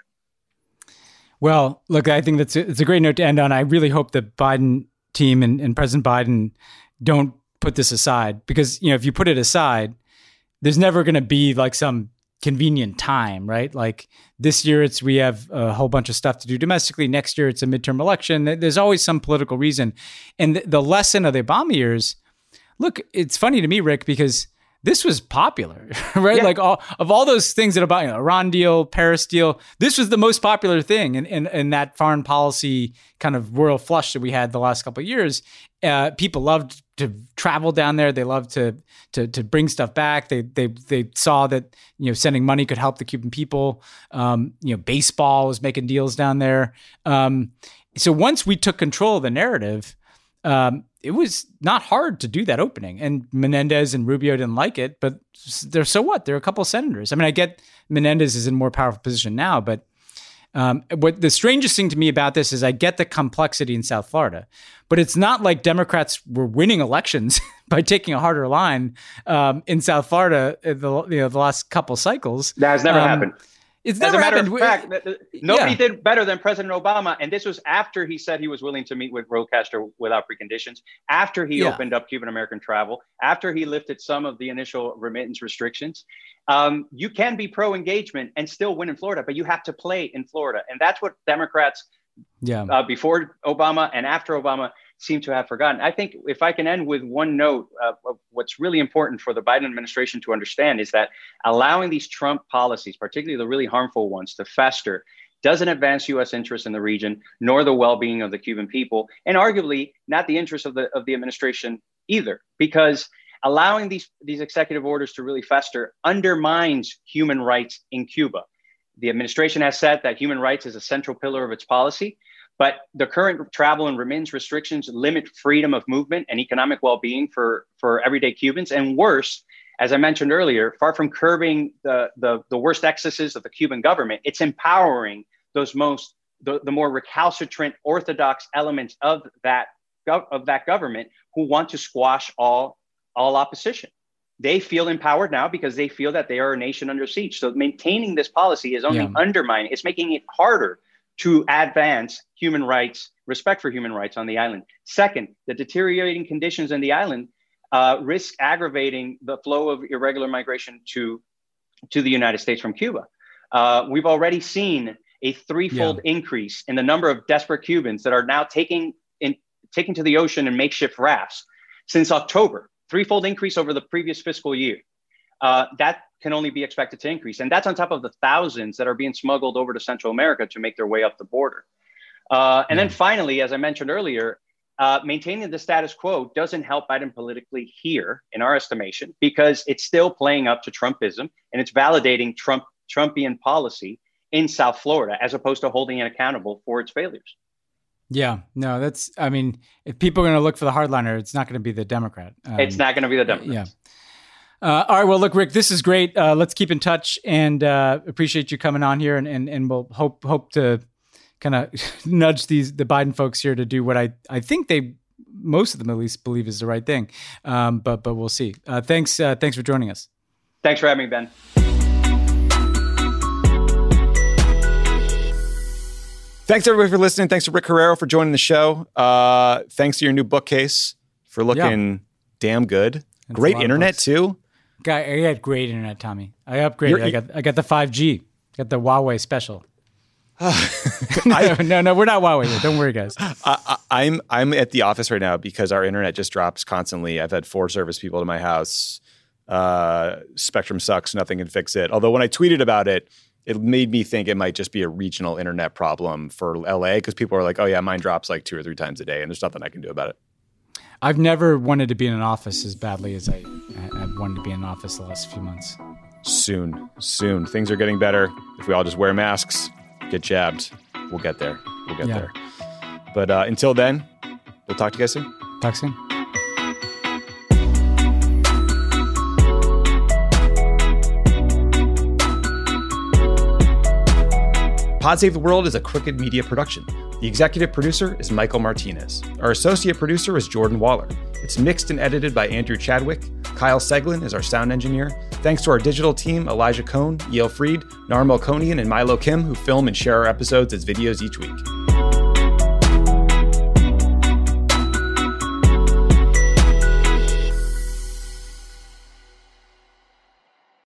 Well, look, I think that's a, it's a great note to end on. I really hope the Biden team and, and President Biden don't put this aside, because, you know, if you put it aside, there's never going to be like some convenient time, right? Like this year, it's we have a whole bunch of stuff to do domestically. Next year, it's a midterm election. There's always some political reason. And the, the lesson of the Obama years, look, it's funny to me, Rick, because this was popular, right? Yeah. Like all of all those things that about, you know, Iran deal, Paris deal, this was the most popular thing in, in, in that foreign policy kind of royal flush that we had the last couple of years. Uh, people loved to travel down there. They loved to to to bring stuff back. They they they saw that, you know, sending money could help the Cuban people. Um, you know, baseball was making deals down there. Um, so once we took control of the narrative, um, it was not hard to do that opening. And Menendez and Rubio didn't like it, but they're so what? They're a couple of senators. I mean, I get Menendez is in a more powerful position now, but um, what the strangest thing to me about this is I get the complexity in South Florida, but it's not like Democrats were winning elections by taking a harder line um, in South Florida in the, you know, the last couple cycles. That has never um, happened. It's As never a matter happened. of fact, nobody yeah. did better than President Obama. And this was after he said he was willing to meet with Raul Castro without preconditions, after he yeah. opened up Cuban American travel, after he lifted some of the initial remittance restrictions. Um, you can be pro-engagement and still win in Florida, but you have to play in Florida. And that's what Democrats yeah. uh, before Obama and after Obama seem to have forgotten. I think if I can end with one note, uh, of what's really important for the Biden administration to understand is that allowing these Trump policies, particularly the really harmful ones, to fester doesn't advance U S interests in the region, nor the well-being of the Cuban people, and arguably not the interests of the of the administration either, because allowing these, these executive orders to really fester undermines human rights in Cuba. The administration has said that human rights is a central pillar of its policy, but the current travel and remittance restrictions limit freedom of movement and economic well-being for, for everyday Cubans. And worse, as I mentioned earlier, far from curbing the, the, the worst excesses of the Cuban government, it's empowering those most the, the more recalcitrant orthodox elements of that of that government who want to squash all all opposition. They feel empowered now because they feel that they are a nation under siege. So maintaining this policy is only yeah. undermining, it's making it harder to advance human rights, respect for human rights on the island. Second, the deteriorating conditions on the island uh, risk aggravating the flow of irregular migration to, to the United States from Cuba. Uh, we've already seen a threefold yeah. increase in the number of desperate Cubans that are now taking in, taking to the ocean in makeshift rafts since October. Threefold increase over the previous fiscal year. Uh, that can only be expected to increase. And that's on top of the thousands that are being smuggled over to Central America to make their way up the border. Uh, and mm. then finally, as I mentioned earlier, uh, maintaining the status quo doesn't help Biden politically here, in our estimation, because it's still playing up to Trumpism and it's validating Trump Trumpian policy in South Florida, as opposed to holding it accountable for its failures. Yeah, no, that's, I mean, if people are going to look for the hardliner, it's not going to be the Democrat. Um, it's not going to be the Democrat. Yeah. Uh, all right. Well, look, Rick, this is great. Uh, let's keep in touch, and uh, appreciate you coming on here, and, and, and we'll hope, hope to kind of nudge these, the Biden folks here to do what I, I think they, most of them at least, believe is the right thing. Um, but, but we'll see. Uh, thanks. Uh, thanks for joining us. Thanks for having me, Ben. Thanks, everybody, for listening. Thanks to Rick Herrero for joining the show. Uh, thanks to your new bookcase for looking yeah. damn good. That's great internet, too. Guy, I had great internet, Tommy. I upgraded. You're, I got I got the five G. Got the Huawei special. no, I, no, no, we're not Huawei yet. Don't worry, guys. I, I, I'm I'm at the office right now because our internet just drops constantly. I've had four service people to my house. Uh, Spectrum sucks. Nothing can fix it. Although when I tweeted about it, it made me think it might just be a regional internet problem for L A because people are like, oh, yeah, mine drops like two or three times a day, and there's nothing I can do about it. I've never wanted to be in an office as badly as I, I've wanted to be in an office the last few months. Soon, soon. Things are getting better. If we all just wear masks, get jabbed, we'll get there. We'll get yeah. there. But uh, until then, we'll talk to you guys soon. Talk soon. Pod Save the World is a Crooked Media production. The executive producer is Michael Martinez. Our associate producer is Jordan Waller. It's mixed and edited by Andrew Chadwick. Kyle Seglin is our sound engineer. Thanks to our digital team, Elijah Cohn, Yale Freed, Nar Melkonian, and Milo Kim, who film and share our episodes as videos each week.